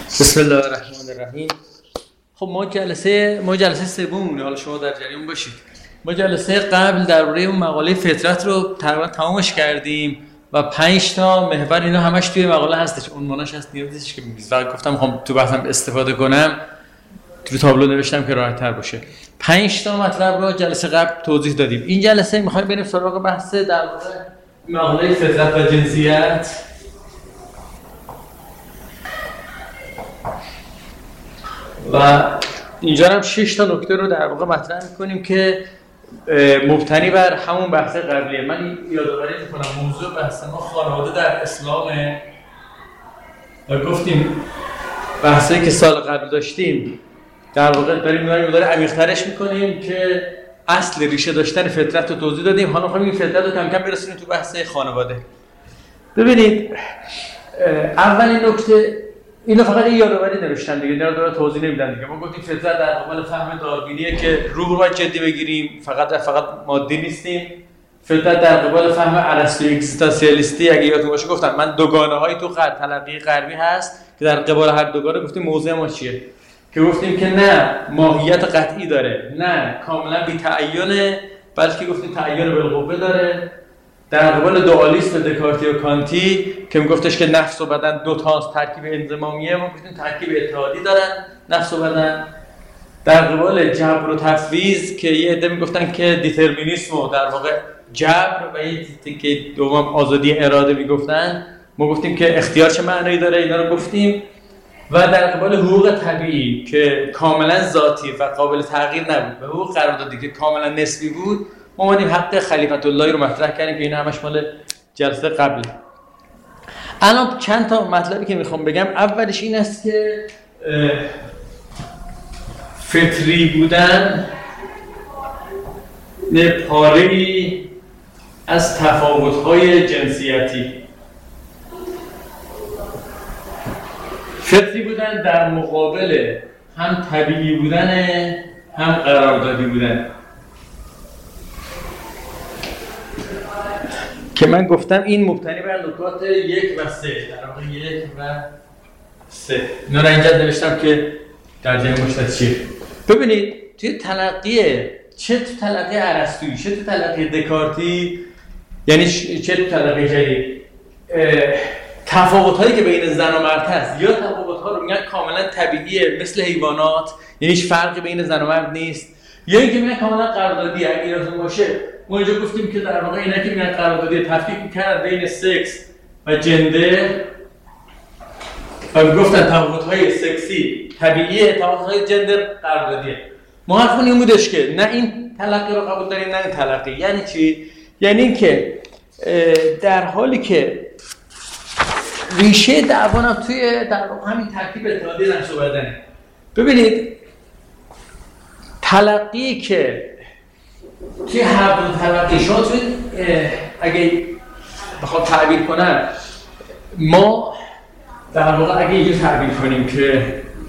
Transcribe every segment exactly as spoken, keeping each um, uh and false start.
بسم الله الرحمن الرحیم. خب ما جلسه ما جلسه سومونه، حالا شما در جریان باشید. ما جلسه قبل درباره اون مقاله فطرت رو تقریبا تمامش کردیم و پنج تا محور اینا همش توی مقاله هستش، عنوانش هست، نیازش که میگید. و گفتم میخوام تو بحثم استفاده کنم، تو تابلو نوشتم که راحت تر باشه. پنج تا مطلب رو جلسه قبل توضیح دادیم. این جلسه میخوایم بریم سراغ بحث در مورد مقاله فطرت و جنسیت. و اینجا هم شش تا نکته رو در واقع مطرح می‌کنیم که مبتنی بر همون بحث قبلیه. من یادآوری می‌کنم موضوع بحث ما خانواده در اسلامه و گفتیم بحثی که سال قبل داشتیم در واقع داریم مقدار عمیق‌ترش می‌کنیم که اصل ریشه داشتن فطرت رو توضیح دادیم. حالا می‌خوایم این فطرت رو کم کم برسونیم تو بحث خانواده. ببینید اولین نکته اینو فقط این یادآوری نوشتن دیگه، اینا رو توضیح نمیدن دیگه. ما گفتیم فطرت در قبال فهم داروینیه که روح رو باید جدی بگیریم، فقط فقط مادی نیستیم. فطرت در قبال فهم ارسطو اگزیستانسیالیستی، اگه یادتون باشه گفتم من دوگانه‌های تو غرب تلقی غربی هست که در قبال هر دوگانه گفتیم موضوع ما چیه، که گفتیم که نه ماهیت قطعی داره، نه کاملا بی تعینه، بلکه گفتیم تعین بالقوه داره. در قبال دوالیسم دکارتی و کانتی که میگفتش که نفس و بدن دو تا ترکیب انضمامیه، ما گفتیم ترکیب اتحادی دارن نفس و بدن. در قبال جبر و تفویض که یه عده میگفتن که دیترمینیسم و در واقع جبر و یه که دوم آزادی اراده میگفتن، ما گفتیم که اختیار چه معنایی داره، اینا رو گفتیم. و در قبال حقوق طبیعی که کاملا ذاتی و قابل تغییر نبود و حقوق قراردادی که کاملا نسبی بود، ما اومدیم حق خلیفت الله رو مطرح کردیم که این همش مال جلسه قبله. الان چند تا مطلبی که میخوام بگم، اولش این است که فطری بودن نه پاره‌ای از تفاوت‌های جنسیتی. فطری بودن در مقابل هم طبیعی بودن هم قراردادی بودن، که من گفتم این مبتنی بر نکات یک و سه، در واقع یک و سه. اینا رو اینجا نوشتم که در جای مشتت چیه. ببینید توی تلقی، چه تو تلقی ارسطویی، چه تو تلقی دکارتی، یعنی چه تو تلقی جدید، تفاوت‌هایی که بین زن و مرد هست، یا تفاوت‌ها رو میگن کاملا طبیعیه مثل حیوانات، یعنی هیچ فرقی بین زن و مرد نیست، یا اینکه میگن کاملا قراردادیه. اگه یادتون باشه ما اینجا گفتیم که در واقع اینا که میگن قراردادی تفکیک می‌کردن بین سکس و جندر و میگفتن تفاوت‌های سکسی طبیعیه، تفاوت‌های جندر قراردادیه. ما حرفمون این بودش که نه این تلقی رو قبول داریم نه این تلقی. یعنی چی؟ یعنی اینکه در حالی که ریشه دعوانم توی در واقع همین ترکیب اتحادی نفس و بدنه. ببینید تلقی که توی هر دو تلقی شما توی اگه بخوام تعبیر کنم، ما در واقع اگه اینجور تعبیر کنیم که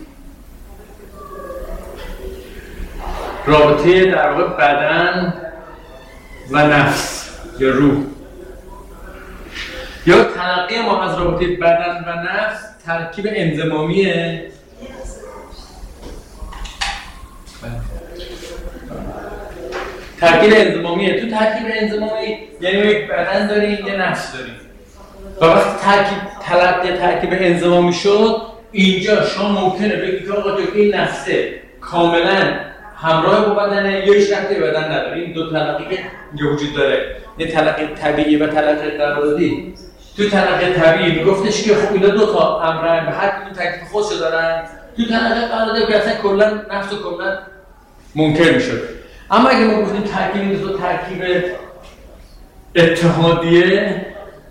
رابطه در واقع بدن و نفس یا روح، یا تلقی ما از رابطه بدن و نفس ترکیب انضمامیه. ترکیب انضمامیه. تو ترکیب انضمامی یعنی یک بدن داریم یه نفس داریم و وقتی ترکیب تلقی ترکیب انضمامی شد، اینجا شما ممکنه بگید که آقا تو این نفسه کاملا همراه با بدنه یا هیچ ربطی به بدن نداره. این دو تلقی که اینجا وجود داره، یه تلقی طبیعی و تلقی قراردادی. تو تلقی طبیعی میگفتش که خب اینا دو تا امرن و هر کدوم تکلیف خودشو دارن. تو تلقی قراردادی که اصلا کلا نفس و کلا منکر میشد. اما اگه ما گفتیم ترکیب این دو ترکیب اتحادیه،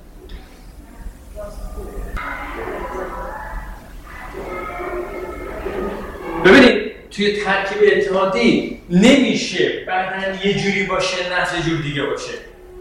ببینید توی ترکیب اتحادی نمیشه بدن یه جوری باشه نفس یه جور دیگه باشه.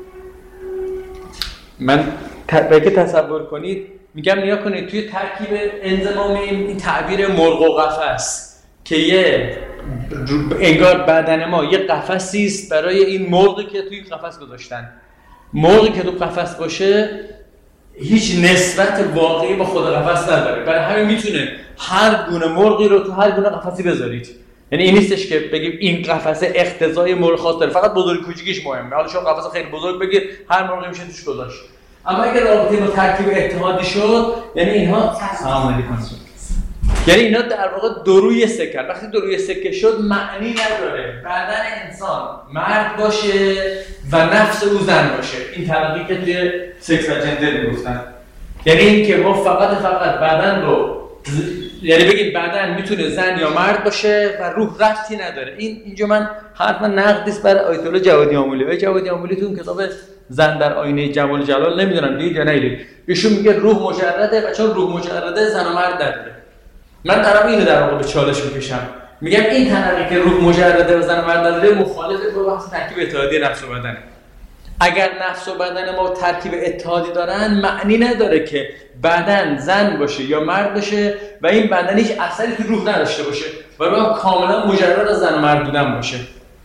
من بگه تصور کنید، میگم نیا کنید توی ترکیب انضمامی این تعبیر مرغ و قفس که یه انگار بدن ما یه قفسی است برای این مرغی که توی قفس گذاشتن. مرغی که تو قفس باشه هیچ نسبت واقعی با خود قفس نداره. برای همین میتونه هر گونه مرغی رو تو هر گونه قفسی بذارید. یعنی این نیستش که بگیم این قفسه اقتضای مرغ خاص داره، فقط بزرگ کوچیکیش مهمه. حالا شما قفس خیلی بزرگ بگیر، هر مرغی میشه توش گذاشت. اما اگه رابطه با ترکیب اتحادی شد، یعنی اینها سلام علیکم، یعنی اینا در واقع دو روی سکه. وقتی دو روی سکه شد معنی نداره بدن انسان مرد باشه و نفس او زن باشه. این تلقی که توی سکس و جندر میگفتن، یعنی این که ما فقط فقط بدن رو، یعنی بگیم بدن میتونه زن یا مرد باشه و روح ربطی نداره. این اینجا من حتما نقدی است برای آیت الله جوادی آمولی. و جوادی آمولی تو اون کتاب زن در آینه جمال جلال، نمیدونم دید یا ندید، ایشون میگه روح مجرده و چون روح مجرده زن و مرد نداره. من طرف اینو در واقع به چالش میکشم، میگم این تنقی که روح مجرده و زن و مرد نداره مخالف با بحث ترکیب اتحادی نفس و بدنه. اگر نفس و بدن ما ترکیب اتحادی دارن معنی نداره که بدن زن باشه یا مرد باشه و این بدن هیچ اثری تو روح نداشته باشه و با کاملا مجرد از زن و مرد بودن باشه.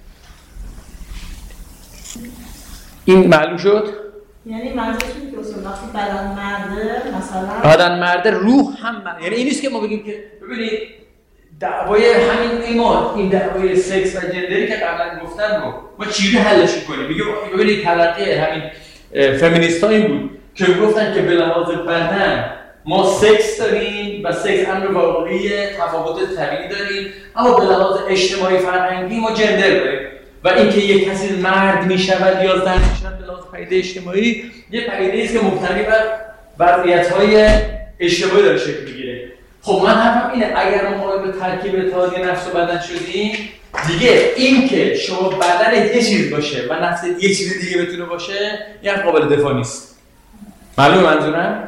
این معلوم شد؟ یعنی منظورش اینه که اصلا وقتی بدن مرده مثلا بدن مرده روح هم مرده. یعنی این نیست که ما بگیم که ببینید دعوای همین ایمان، این دعوای سکس و جندری که قبلا گفتن رو ما چجوری حلش می‌کنیم؟ میگه ببینید تلقی همین فمینیست‌ها این بود که گفتن که به لحاظ بدن ما سکس داریم و سکس امر واقعی، تفاوت طبیعی داریم، اما به لحاظ اجتماعی فرهنگی ما جندر داریم و اینکه یک کسی مرد میشود یا زن میشود به لحاظ پدیده اجتماعی یه پدیده است که مبتنی بر وضعیت‌های اجتماعی داره شکل میگیره. خب من حرفم اینه اگر ما به ترکیب اتحادی نفس و بدن شدیم، دیگه این که شما بدن یه چیز باشه و نفس یه چیز دیگه بتونه باشه یه قابل دفاع نیست. معلومه منظورم؟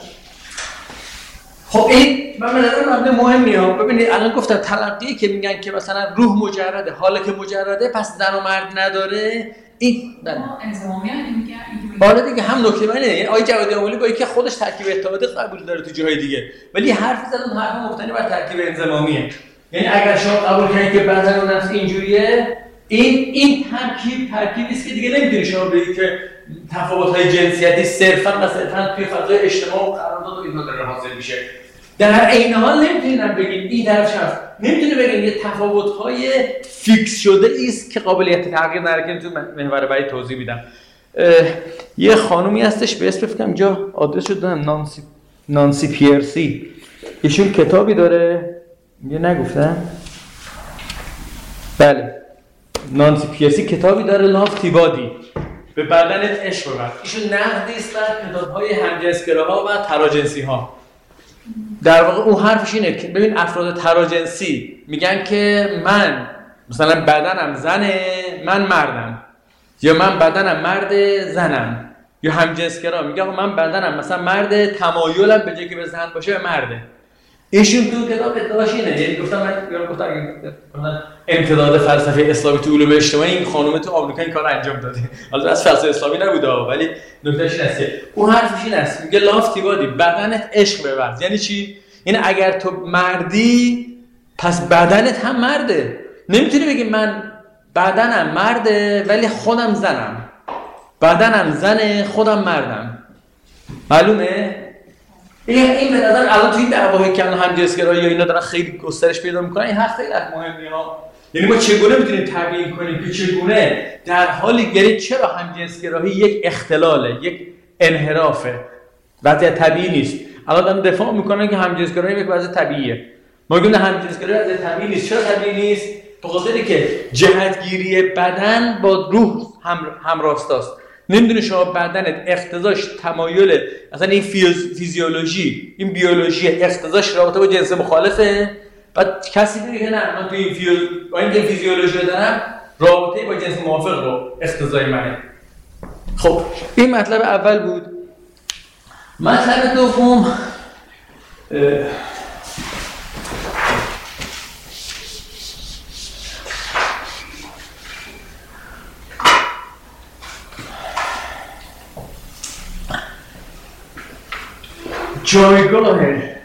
خب این من به نظر مبنی مهمیه ها. ببینید الان گفتم تلقیه که میگن که مثلا روح مجرده، حالا که مجرده پس زن و مرد نداره، این انضمامی هم نمیگن. حالا دیگه هم نکته اینه، یعنی آقای جوادی آمولی با اینکه خودش ترکیب اتحادی قبول داره تو جاهای دیگه، ولی حرف زدن حرف مبتنی بر ترکیب انضمامیه. یعنی اگر شما قبول کنید که بدن و نفس اینجوریه، این این ترکیب ترکیبی است که دیگه نمیتونی شما بگید که تفاوت‌های جنسیتی صرفاً و صرفاً توی فضای اجتماع و قرارداد و اینا داره حاصل میشه. در عین حال نمیتونید بگید این طرف شخص نمیتونه بگید یه تفاوت‌های فیکس شده است که قابلیت تغییر نداره. که تو محور بعدی توضیح میدم. یه خانومی هستش به اسم فکرم جا آدرس رو دادم، نانسی نانسی پیرسی. ایشون کتابی داره، یه نگفتم؟ بله، نانسی پیرسی کتابی داره، لاف تیبادی، به بدنت عشق ببر. ایشون نقدی است بر کتاب‌های همجنسگراها و تراجنسی‌ها. در واقع اون حرفش اینه که ببین افراد تراجنسی میگن که من مثلا بدنم زنه من مردم، یا من بدنم مرد زنم، یا همجنسگرا میگه من بدنم مثلا مرد تمایلم به جای که به زن باشه به مرده. ایشون تو کتاب ادعاش اینه، یعنی گفتم من یارو گفتم امتداد فلسفه اسلامی تو علوم اجتماعی این خانم تو آمریکا این کارو انجام داده. حالا از فلسفه اسلامی نبوده ولی نکتهش این است که اون حرفش این است، میگه لاف تیبادی بدنت عشق بورز. یعنی چی؟ یعنی اگر تو مردی پس بدنت هم مرده. نمیتونی بگی من بدنم مرده ولی خودم زنم، بدنم زنه خودم مردم. معلومه؟ این این به نظر الان توی دعواهای که الان همجنسگرایی یا اینا دارن خیلی گسترش پیدا میکنن، این حرف خیلی مهمه ها. یعنی ما چگونه میتونیم تبیین کنیم که چگونه در حالی، یعنی چرا همجنسگرایی یک اختلاله، یک انحرافه، وضعیت طبیعی نیست. الان دارن دفاع میکنن که همجنسگرایی یک وضع طبیعیه. ما میگیم همجنسگرایی وضع طبیعی نیست. چرا طبیعی نیست؟ به خاطر که جهتگیری بدن با روح هم همراستاست. نمیدونه شما بدنت اقتضاش تمایل اصلا این فیز... فیزیولوژی این بیولوژی اقتضاش رابطه با جنس مخالفه، بعد کسی میگه که نه من تو این فیز... با این فیزیولوژی دارم رابطه با جنس موافق رو اقتضای منه. خب این مطلب اول بود. مطلب دوم جایگاه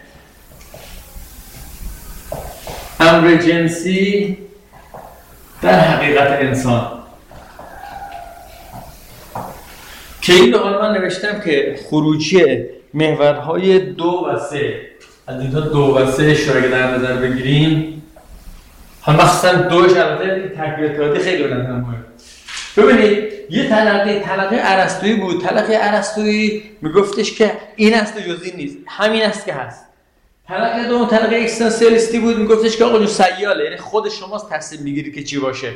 امر جنسی در حقیقت انسان که این رو من نوشتم که خروجی محورهای دو و سه، از اینجا دو و سه رو اگه در نظر بگیریم، حالا مخصوصا دوش البته تکوین اتحادی خیلی به نظر مهمه. ببینید یه تلقی تلقی ارسطویی بود. تلقی ارسطویی میگفتش که این است و جز این نیست، همین است که هست. تلقی دوم تلقی اکستانسیالیستی بود، میگفتش که آقا جو سیاله، یعنی خود شماست تصمیم میگیری که چی باشه.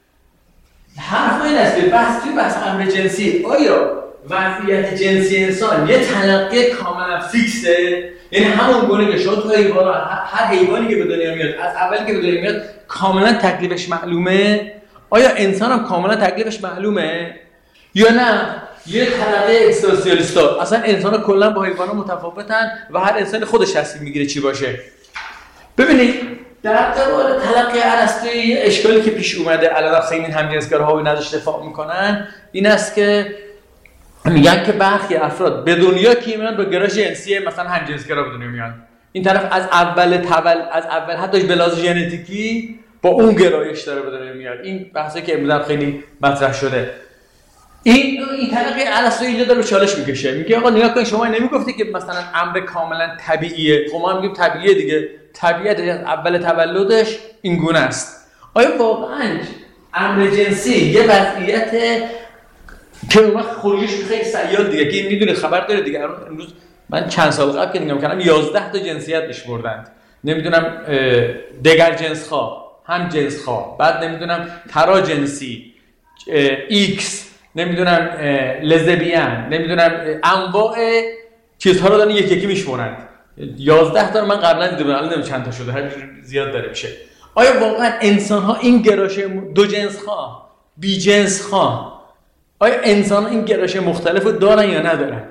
حرف این است که بحث توی بحث امر جنسی، آیا وضعیت جنسی انسان یه تلقی کاملا فیکسه؟ یعنی همون گونه که شما تو حیوان، هر حیوانی که به دنیا میاد از اولی که به دنیا میاد کاملا تکلیفش معلومه؟ آیا انسان هم کاملا تکلیفش معلومه؟ یا نه یه تلقی اکستانسیالیستا، اصلا انسان ها کلا با حیوان ها متفاوتن و هر انسان خودش تصمیم میگیره چی باشه. ببینید در قبال تلقی ارسطویی اشکالی که پیش اومده الان خیلی همجنسگراها و ازش دفاع میکنن این است که میگن که برخی افراد به دنیا که میان با گرایش جنسی مثلا همجنسگرا به دنیا میان، این طرف از اول تول از اول حتی به لحاظ ژنتیکی با اون گرایش داره به دنیا میاد. این بحثی که امروز خیلی مطرح شده. این این تلقی ارسطویی اینجا داره چالش میکشه، میگه آقا نگاه کن، شما نمیگفتی که مثلا امر کاملا طبیعیه؟ خب ما میگیم طبیعیه دیگه، طبیعت از اول تولدش این گونه است. آیا واقعا امر جنسی یه وضعیت که اون وقت خروجش خیلی سیال دیگه، که این میدونه خبر داره دیگه. امروز من چند سال قبل که نگاه کردم یازده تا جنسیت بهش بردند، نمیدونم دگر جنس خواه، هم جنس خواه، بعد نمیدونم ترا جنسی، ایکس، نمیدونم لزبیان، نمیدونم انواع چیزها رو دارن یکی یکی میشمونند. یازده تا من قبلا دیده بودم، الان نمیدونم چند تا شده، هر زیاد داره میشه. آیا واقعا انسان ها این گرایش دو جنس خواه، بی جنس خواه، آیا انسان ها این گرایش مختلف رو دارن یا ندارن؟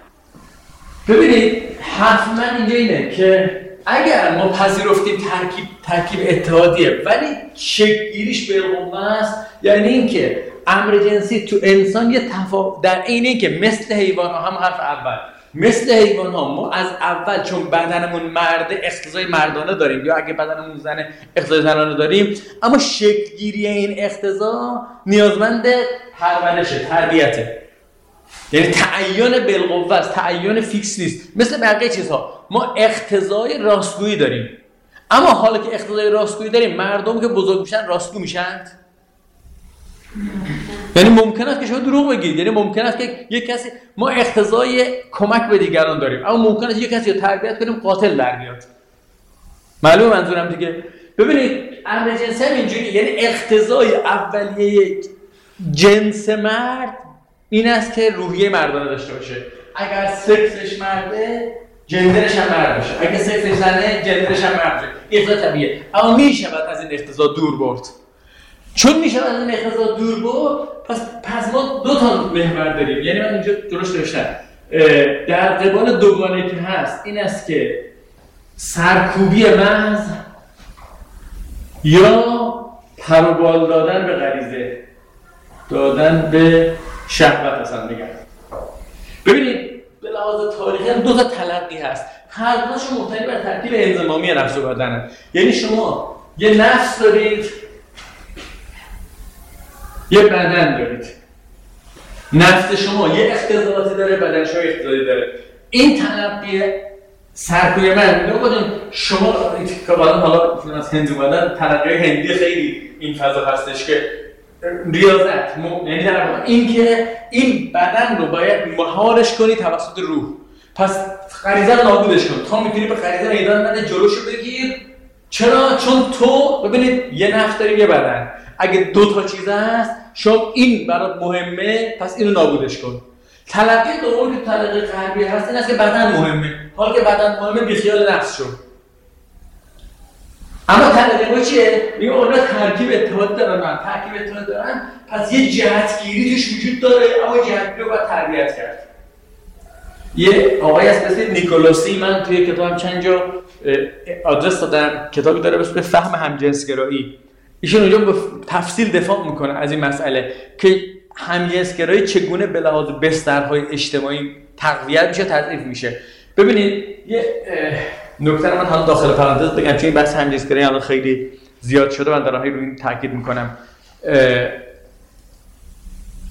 ببینید حرف من اینجا اینه که اگر ما پذیرفتیم ترکیب ترکیب اتحادیه ولی شکل‌گیریش بالقوه است، یعنی اینکه امر جنسی تو انسان یه تفاوت در این این که مثل حیوان ها، هم حرف اول مثل حیوان ها ما از اول چون بدنمون مرد اقتضای مردانه داریم، یا اگه بدنمون زنه اقتضای زنانه داریم، اما شکل‌گیری این اقتضا نیازمند پرورشه، تربیته. یعنی تعین بالقوه است، تعین فیکس نیست. مثل بقیه چیزها ما اقتضای راستگویی داریم، اما حالا که اقتضای راستگویی داریم مردم که بزرگ میشن راستگو میشن؟ یعنی ممکن است که شما دروغ بگید، یعنی ممکن است که یک کسی ما اقتضای کمک به دیگران داریم، اما ممکن است یک کسی رو تربیت کنیم قاتل در بیاد. معلومه منظورم دیگه؟ ببینید امر جنسی هم اینجوری، یعنی اقتضای اولیه جنس مرد این است که روحیه مردانه داشته باشه. اگر سکسش مرده جندرش هم مرد باشه، اگه سکسش زنه جندرش هم مرد باشه. اقتضا طبیعیه، اما میشود از این اقتضا دور برد. چون میشه از این اقتضا دور برد، پس پس ما دو تا محور داریم. یعنی من اینجا درست نوشتم در قبال دوگانه که هست این است که سرکوبی محض یا پروبال دادن به غریزه، دادن به شهوت اصلا میگن. ببینید به لحاظ تاریخی هم دو تا تلقی هست، هر دوشون مبتنی بر ترکیب انضمامی نفس و بدنه. یعنی شما یه نفس دارید، یه بدن دارید. نفس شما یه اختزالاتی داره، بدن شما یه اختزالاتی داره. این تلقی سرکوی من نمی‌گفتم شما که بعداً حالا از هند اومدن تلقی هندی خیلی این فضا هستش که ریاضت، یعنی در واقع این که این بدن رو باید مهارش کنی توسط روح. پس غریزه رو نابودش کن تا میتونی به غریزه میدان بده، جلوشو بگیر. چرا؟ چون تو ببینید یه نفس داری یه بدن، اگه دو تا چیز هست شما این برات مهمه پس اینو نابودش کن. تلقی دوم که تلقی غربی هست این است که بدن مهمه، حالا که بدن مهمه بیخیال نفس شو. اما تلقی ما چیه؟ میگه اونا ترکیب اتحاد دارن، ترکیب اتحاد دارن، پس یه جهتگیری توش وجود داره، اما جهتگیری رو باید تربیت کرد. یه آقای هست مثل نیکولاسی، من توی کتابم چند جا آدرس دادم، کتابی داره به اسم فهم همجنسگرایی. ایشون اونجا به تفصیل دفاع میکنه از این مسئله که همجنسگرایی چگونه به لحاظ بسترهای اجتماعی تقویت میشه، تضعیف میشه. ببینید یه نکته رو من حالا داخل پرانتز بگم چون این بحث همجنسگرایی الان خیلی زیاد شده، من دارم روی این تاکید میکنم.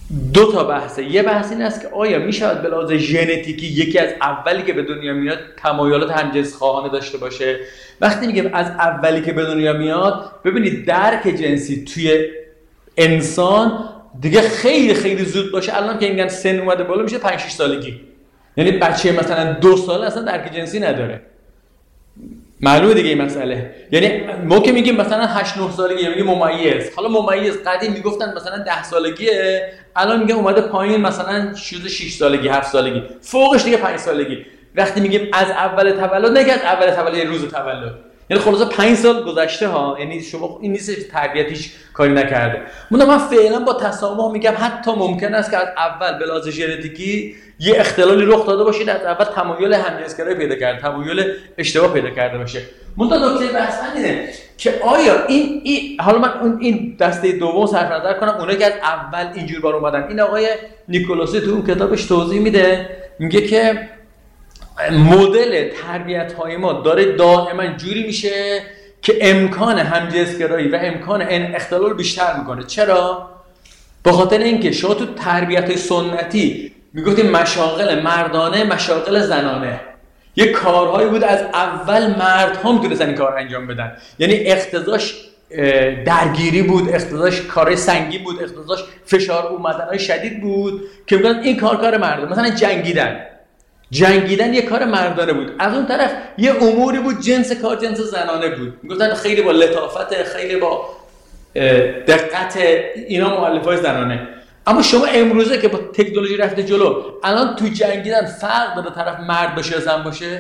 دو تا بحثه. یه بحث این است که آیا میشود به لحاظ ژنتیکی یکی از اولی که به دنیا میاد تمایلات همجنس خواهانه داشته باشه؟ وقتی میگم از اولی که به دنیا میاد، ببینید درک جنسی توی انسان دیگه خیلی خیلی زود باشه. الان که میگن سن اومده بالا میشه پنج شش سالگی، یعنی بچه مثلا دو ساله اصلا درک جنسی نداره. معلومه دیگه این مسئله. یعنی ما که میگیم مثلا هشت نه سالگی میگیم ممیز، حالا ممیز قدیم میگفتن مثلا ده سالگیه، الان میگه اومده پایین مثلا شده شش سالگی هفت سالگی، فوقش دیگه پنج سالگی. وقتی میگیم از اول تولد، نگه از اول تولد روز تولد، یعنی خلاصه پنج سال گذشته ها، یعنی شما این نیست تربیتیش کاری نکرده. من من فعلا با تسامح میگم حتی ممکن است که از اول به لحاظ ژنتیکی یه اختلالی رخ داده باشه، از اول تمایل همجنسگرایی پیدا کرده، تمایل اشتباه پیدا کرده باشه. منتها نکته بحث اینه که آیا این, این حالا من این دسته دوم صرف نظر کنم، اونایی که از اول اینجور بار اومدن. این آقای نیکولاسی تو اون کتابش توضیح میده، میگه که مدل تربیت‌های ما داره دائما جوری میشه که امکان همجنسگرایی و امکان این اختلال بیشتر میکنه. چرا؟ به خاطر اینکه شما تو تربیت‌های سنتی میگفتیم مشاغل مردانه، مشاغل زنانه. یه کارهایی بود از اول مردها میتونستن این کار انجام بدن، یعنی اقتضاش درگیری بود، اقتضاش کارهای سنگین بود، اقتضاش فشار اومدنهای شدید بود که میگن این کار کار مردانه. مثلا جنگیدن جنگیدن یه کار مردانه بود. از اون طرف یه اموری بود جنس کار جنس زنانه بود، میگفتن خیلی با لطافت، خیلی با دقت، اینا مؤلفه‌های زنانه. اما شما امروزه که با تکنولوژی رفته جلو، الان تو جنگیدن فرق داره طرف مرد باشه یا زن باشه؟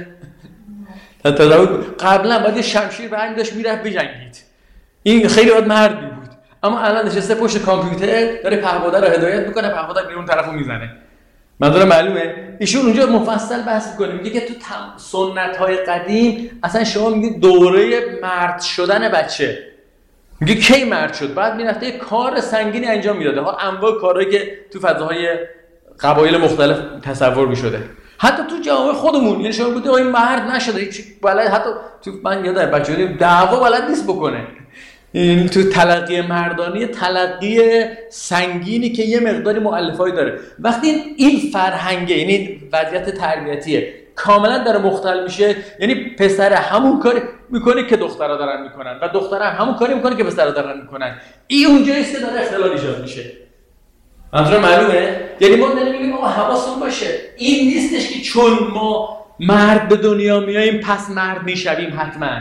قبلا باید یه شمشیر برمی داشت میرفت بجنگید، این خیلی باید مردی بود. اما الان نشسته پشت کامپیوتر داره پهپاده رو هدایت میکنه، پهپاده میره اون طرفو میزنه. منظورم معلومه؟ ایشون اونجا مفصل بحث میکنه، میگه که تو سنت‌های قدیم اصلا شما میگه دوره مرد شدن بچه، میگه کی مرد شد؟ بعد میرفته یه کار سنگینی انجام میداده. ها انواع کارهایی که تو فضاهای قبایل مختلف تصور میشده، حتی تو جامعه خودمون. یعنی شما گفتید این مرد نشده هیچ بلد، حتی تو من یادم بچه‌ها دعوا بلد نیست بکنه. این تو تلقی مردانی تلقی سنگینی که یه مقداری مؤلفه‌ای داره. وقتی این فرهنگه، یعنی وضعیت تربیتیه کاملا داره مختل میشه، یعنی پسر همون کاری میکنه که دخترها دارن میکنن و دخترها همون کاری میکنه که پسرها دارن میکنن. این اونجاییست که داره اختلال ایجاد میشه. منظورم معلومه؟ یعنی ما نمیگیم آقا حواستون باشه، این نیستش که چون ما مرد به دنیا میاییم پس مرد میشویم. حتما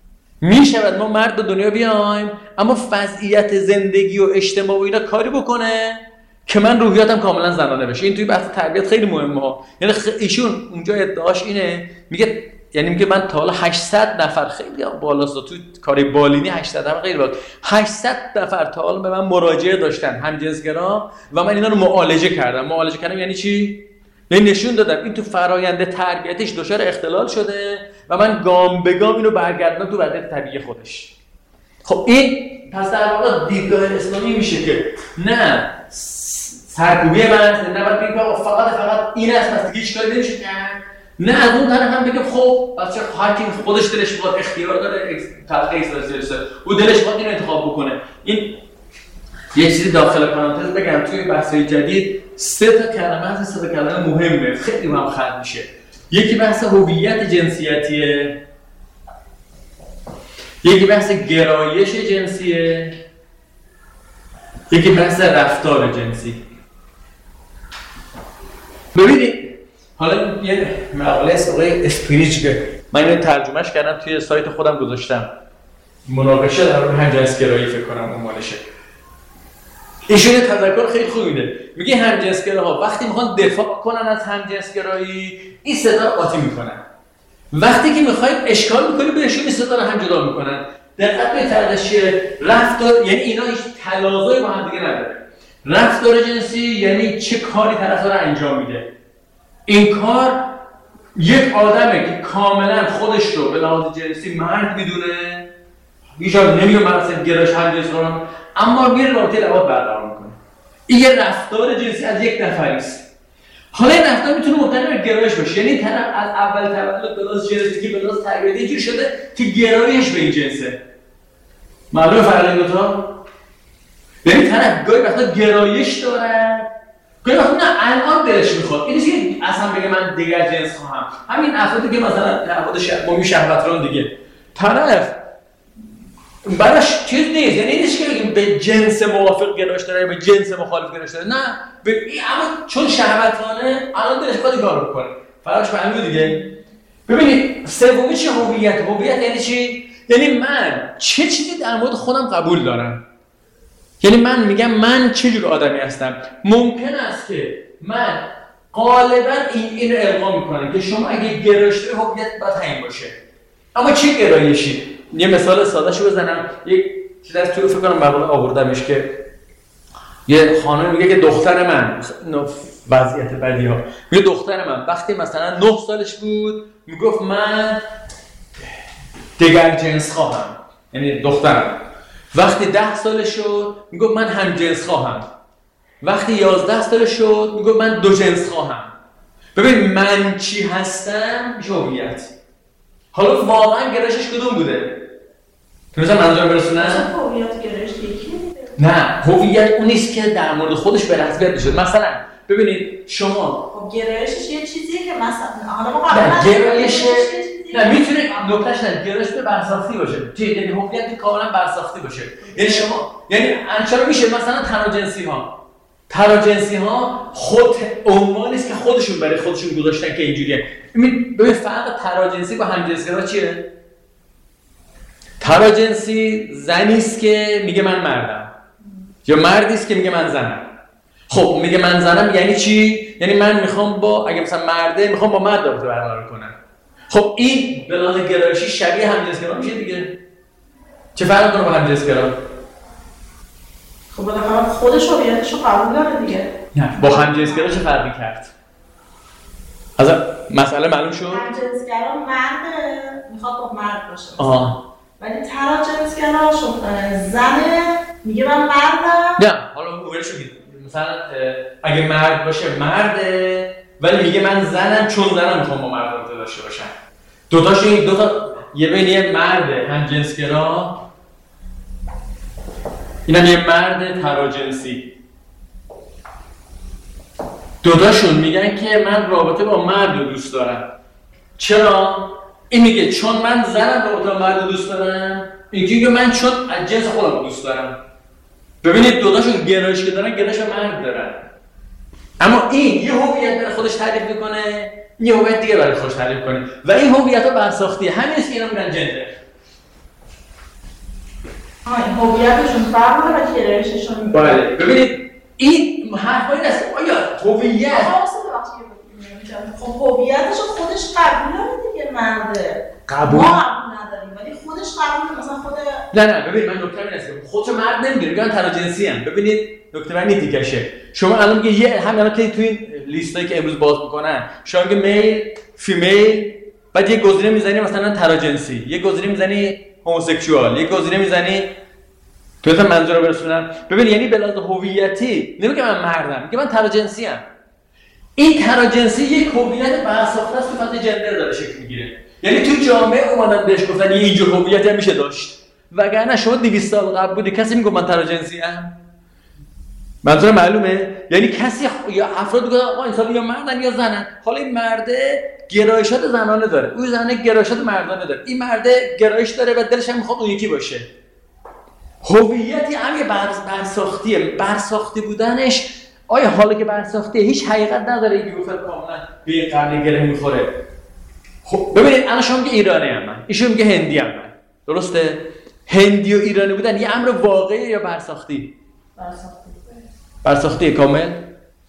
میشود ما مرد به دنیا بیایم اما وضعیت زندگی و اجتماع و اینا کاری بکنه که من روحیاتم کاملا زنانه بشه. این توی بحث تربیت خیلی مهمه ها. یعنی ایشون اونجا ادعاش اینه، میگه یعنی میگه من تا حالا هشتصد نفر، خیلی بالاست تو کار بالینی هشتصد نفر خیلی بالا، هشتصد نفر تا حالا به من مراجعه داشتن همجنسگرا و من اینا رو معالجه کردم. معالجه کردم یعنی چی؟ یعنی نشون دادم این تو فرآیند تربیتش دچار اختلال شده و من گام به گام اینو برگردونم تو وضعیت طبیعی خودش. خب این پس در واقع دیدگاه اسلامی میشه که نه سرکوبی من است، نه باید بگیم فقط فقط این است پس دیگه هیچ کاری نمیشه کرد. نه از اون طرف هم بگیم خب بچه هر کی خودش دلش بخواد اختیار داره طبقه احساسیه و دلش بخواد اینو انتخاب بکنه. این یه چیزی داخل پرانتز بگم، توی بحث‌های جدید سه تا کلمه از سه تا کلمه مهمه، خیلی مهم خلق میشه. یکی بحث هویت جنسیتیه، یکی بحث گرایش جنسیه، یکی بحث رفتار جنسی. ببینید حالا یه مقاله است آقای اسپریچ که من اینو ترجمهش کردم توی سایت خودم گذاشتم، مناقشه در مورد همجنسگرایی فکر کنم عنوانشه. ایشون یه تذکر خیلی خوب میده، میگه همجنسگراها وقتی میخوان دفاع کنن از همجنسگرایی این صدا رو قاطی میکنن، وقتی که میخواید اشکال میکنی بهشون این صدا رو هم جدا میکنن. دقت به تردش رفتار، یعنی اینا هیچ تنازعی با هم دیگه نداره. رفتار جنسی یعنی چه کاری طرف داره انجام میده. این کار یک آدمه که کاملا خودش رو به لحاظ جنسی مرد میدونه، هیچ وقت نمیگه من اصلا گرایش همجنس دارم، اما میره رابطه روابط برقرار میکنه. این یه رفتار جنسی از یک نفریست. حالا این رفتار میتونه مبتنی بر گرایش باشه، یعنی طرف از اول تولد به لحاظ ژنتیکی به لحاظ تربیتی اینجوری شده که گرایش به این جنسه. معلومه فرق این دو تا؟ یعنی طرف گاهی وقتا گرایش داره، گاهی وقتا نه الان دلش میخواد. این چیزی اصلا بگه من دیگر جنس خواهم. همین افرادی که مثلا تعهد شهوانی شهوتران دیگه، طرف براش چیز نیست، یعنی نیست که بگیم به جنس موافق گرایش داره به جنس مخالف گرایش داره، نه به این اما چون شهوتانه الان دلش خود کار بکنه. فرقش به همین دیگه. ببینید سومی چی؟ هویت. هویت یعنی چی؟ یعنی من چه چیزی در مورد خودم قبول دارم. یعنی من میگم من چه جور آدمی هستم. ممکن است که من غالبا این اینو القا میکنم که شما اگه گرایش داری هویت باید همین باشه. اما چه گرایشی؟ یه مثال سادهشو بزنم. یک چیزی از تو فکر کنم مقاله آوردمش که یه خانم میگه که دختر من وضعیت بدی ها میگه دختر من وقتی مثلا نه سالش بود میگفت من دیگر جنس خواهم، یعنی دخترم. وقتی ده سالش شد میگفت من هم جنس خواهم. وقتی یازده سالش شد میگفت من دو جنس خواهم. ببین من چی هستم میشه هویت. حالا واقعا گرایشش کدوم بوده؟ مثلا منظورم برسونه؟ مثلا هویت گرایش یکی نه، هویت اون نیست که در مورد خودش به رسمیت بشه. مثلا ببینید شما خب گرایشش یه چیزیه که مثلا حالا ما قبلا گرایش نه میتونه نکتهش نه گرایش به برساختی باشه. چی؟ یعنی هویت کاملا برساختی باشه. یعنی شما یعنی انچرا میشه مثلا تراجنسی ها تراجنسی ها خود عنوانی است که خودشون برای خودشون گذاشتن که اینجوریه. ببین فرق تراجنسی با همجنسگرا چیه؟ تراجنسی زنی است که میگه من مردم یا مردی است که میگه من زنم. خب میگه من زنم یعنی چی؟ یعنی من میخوام با اگه مثلا مرده میخوام با مرد رابطه برقرار کنم. خب این به لحاظ گرایشی شبیه همجنسگرا میشه دیگه. چه فرقی داره با همجنسگرا؟ خب بالاخره خودش هویتشو قبول داره دیگه. نه با همجنسگرا چه فرقی کرد؟ از مسئله معلوم شد؟ همجنسگرا مرده میخواد با مرد باشه. آها. ولی تراجنسگرا زنه میگه من مردم. نه حالا اولش بگید مثلا اگه مرد باشه مرده ولی میگه من زنم چون زنم میخوام با مرد رابطه داشته باشم. دو تاشون دو تا یه بین یه مرد همجنسگرا اینم یه مرد تراجنسی. دو تاشون میگن که من رابطه با مرد رو دوست دارم. چرا؟ این میگه چون من زنم رابطه با مرد رو دوست دارم. این میگه من چون از جنس خودم دوست دارم. ببینید دو تاشون گرایش که دارن گرایش مرد دارن. اما این یه هویت برای خودش تعریف میکنه، یه هویت دیگه برای خودش تعریف کنه و این هویت‌ها برساختیه. همین است که اینا میگن جندر. آه این هویتشون فرق داره و گرایششون. بله ببینید این حرفایی نیست آیا هویت خب هویتشو خودش قبول داره دیگه مرده. قبول ما قبول نداریم ولی خودش قبول مثلا خود نه نه ببین من نکته این است که خودش مرد نمیگیره میگن تراجنسی ام. ببینید نکته من اینه دیگه شما الان میگه یه همین الان که تو این لیستایی که امروز باز میکنن شما میگه میل فیمیل بعد یه گزینه میزنی مثلا تراجنسی، یه گزینه میزنی هموسکسوال، یه گزینه میزنی تو مثلا منظورو برسونم. ببین یعنی به لحاظ هویتی نمیگه من مردم، میگه من تراجنسی ام. این تراجنسی یک هویت برساخته است که فقط جندر داره شکل میگیره. یعنی تو جامعه اومدن بهش گفتن یه اینجور هویتی هم میشه داشت. وگرنه شما دویست سال قبل بودی کسی میگه من تراجنسی ام. منظور معلومه؟ یعنی کسی خ... یا افراد میگن آقا انسان یا مردن یا زنن. حالا این مرده گرایشات زنانه داره، اون زنه گرایشات مردانه داره. این مرده گرایش داره و دلش هم میخواد اون یکی باشه. هویتی هم یه برساختیه. برساخته بودنش آیا حالا که برساخته هیچ حقیقت نداره که بخواد کاملا به یه قرن گره میخوره. خب ببینید الان شما میگه ایرانی ام من، ایشون میگه هندی ام من. درسته؟ هندی و ایرانی بودن یه امر واقعی یا برساختی؟ برساخته. برساختی کامل؟ برساخته.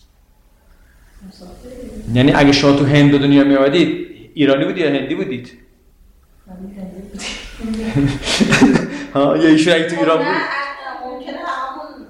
یعنی اگه شما تو هند به دنیا میآمدید ایرانی بودید یا هندی بودید؟ ها یا ایشون اگه تو ایران بود؟ ممکنه همون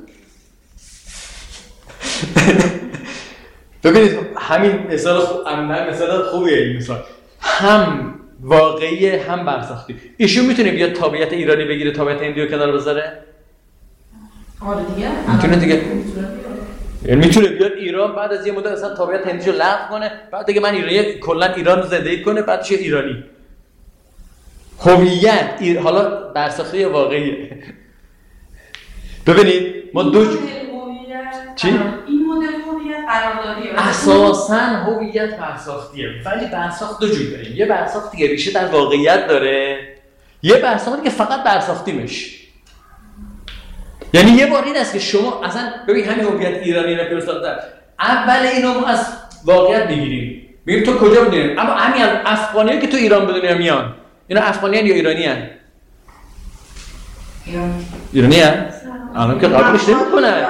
ببینید همین مثال خوب هم مثال خوبیه این مثال. هم واقعی هم برساختی. ایشون میتونه بیاد تابعیت ایرانی بگیره تابعیت هندی رو کنار بذاره؟ آره دیگه. میتونه دیگه. یعنی میتونه بیاد ایران بعد از یه مدت اصلا تابعیت هندیشو لغو کنه بعد دیگه من ایرانی کلا ایران رو زندگی کنه بعد شه ایرانی. هویت ایر... حالا برساختی واقعیه. ببینید ما دو ج... چی؟ این مدل هویت قراردادیه. اساساً هویت برساختیه، ولی برساخت دو جور داریم. یه برساختی که ریشه در واقعیت داره، یه برساختی که فقط برساختیمش. یعنی یه بار این است که شما اصلا ببین همین هویت ایرانی رو که استاد داد، اول اینو ما از واقعیت میگیریم، میگیم تو کجا بودی؟ اما همین افغانیایی که تو ایران به دنیا میان، اینا افغانیان یا ایرانیان؟ ایران ایرانیان؟ الان که قبولش نمیکنن.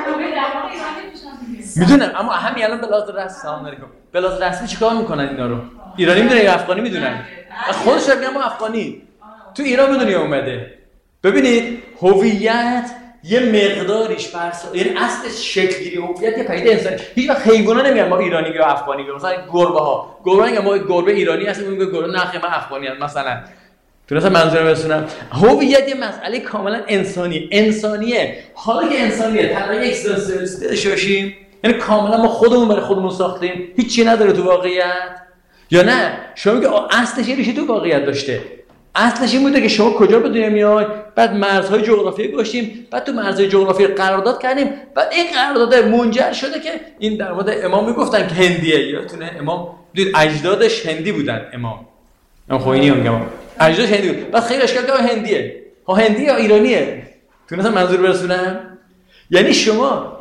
میدونم، اما همین الان بلاز رسمی سلام علیکم. بلاز رسمی چیکار میکنن اینا رو؟ ایرانی میدونن یا افغانی میدونن؟ خودش میگن ما افغانی. تو ایران به دنیا اومده. ببینید هویت یه مقداریش برس، یعنی اصلش شکلگیری هویت یه پدیده انسانی. هیچ وقت حیونا نمیگن ما ایرانی یا افغانی، مثلا گربه ها، گربه میگن ما گربه ایرانی هستیم، میگن گربه نخ ما افغانی هستیم مثلا. تونستم منظورم برسونم. هویت یه مسئله کاملا انسانی، انسانیه. حالا که انسانیه، طبعا یک اکزیستانسیالیستی داشته باشیم، یعنی کاملا ما خودمون برای خودمون ساختیم، هیچی نداره تو واقعیت. یا نه شما میگه اصلش یه ریشه تو واقعیت داشته. اصلش این بوده که شما کجا به دنیا میای، بعد مرزهای جغرافیایی گذاشتیم، بعد تو مرزهای جغرافیایی قرارداد کردیم، بعد این قرارداد منجر شده که این در مورد امام میگفتن که هندیه. یادتونه امام دید اجدادش هندی بودن. امام امام خوئینی میگم اجدادش هندی بود، بعد خیلی اشکال که هندیه. ها هندی یا ایرانیه؟ تونستم منظور برسونم؟ یعنی شما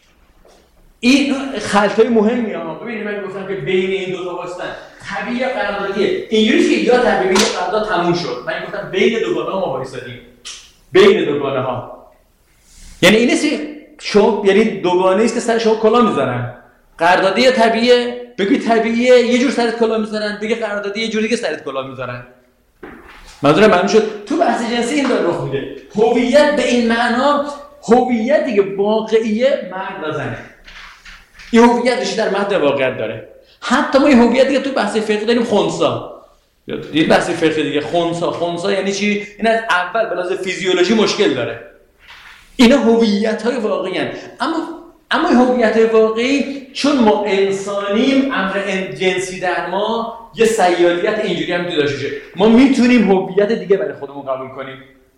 این خلطای مهمی ها. ببینید من گفتم که بین این دو تا واسطن طبیعی قراردادیه. اینجوریه که یا طبیعی قرارداد تموم شد. من گفتم بین دوگانه ها ما وایسادیم. بین دوگانه ها. یعنی این است شما، یعنی دوگانه است که سر شما کلا میذارن. قراردادی یا طبیعیه؟ بگی طبیعیه یه جور سرت کلا میذارن، بگی قراردادی یه جور دیگه سرت کلا میذارن. منظورم معلوم شد. تو بحث جنسی این داره رخ میده. هویت به این معنا هویتی که واقعیه مرد و زنه. این هویت ریشه در متن واقعیت داره. حتی ما این هویتی که تو بحث فقهی داریم خنثا. یه بحث فقهی دیگه خنثا، خنثا یعنی چی؟ این از اول به لحاظ فیزیولوژی مشکل داره. اینا هویت‌های واقعی هستند. اما اما این هویت‌های واقعی چون ما انسانیم، امر جنسی در ما یه سیالیت اینجوری هم داشته باشه. ما میتونیم هویت دیگه برای خودمون قبول کنیم.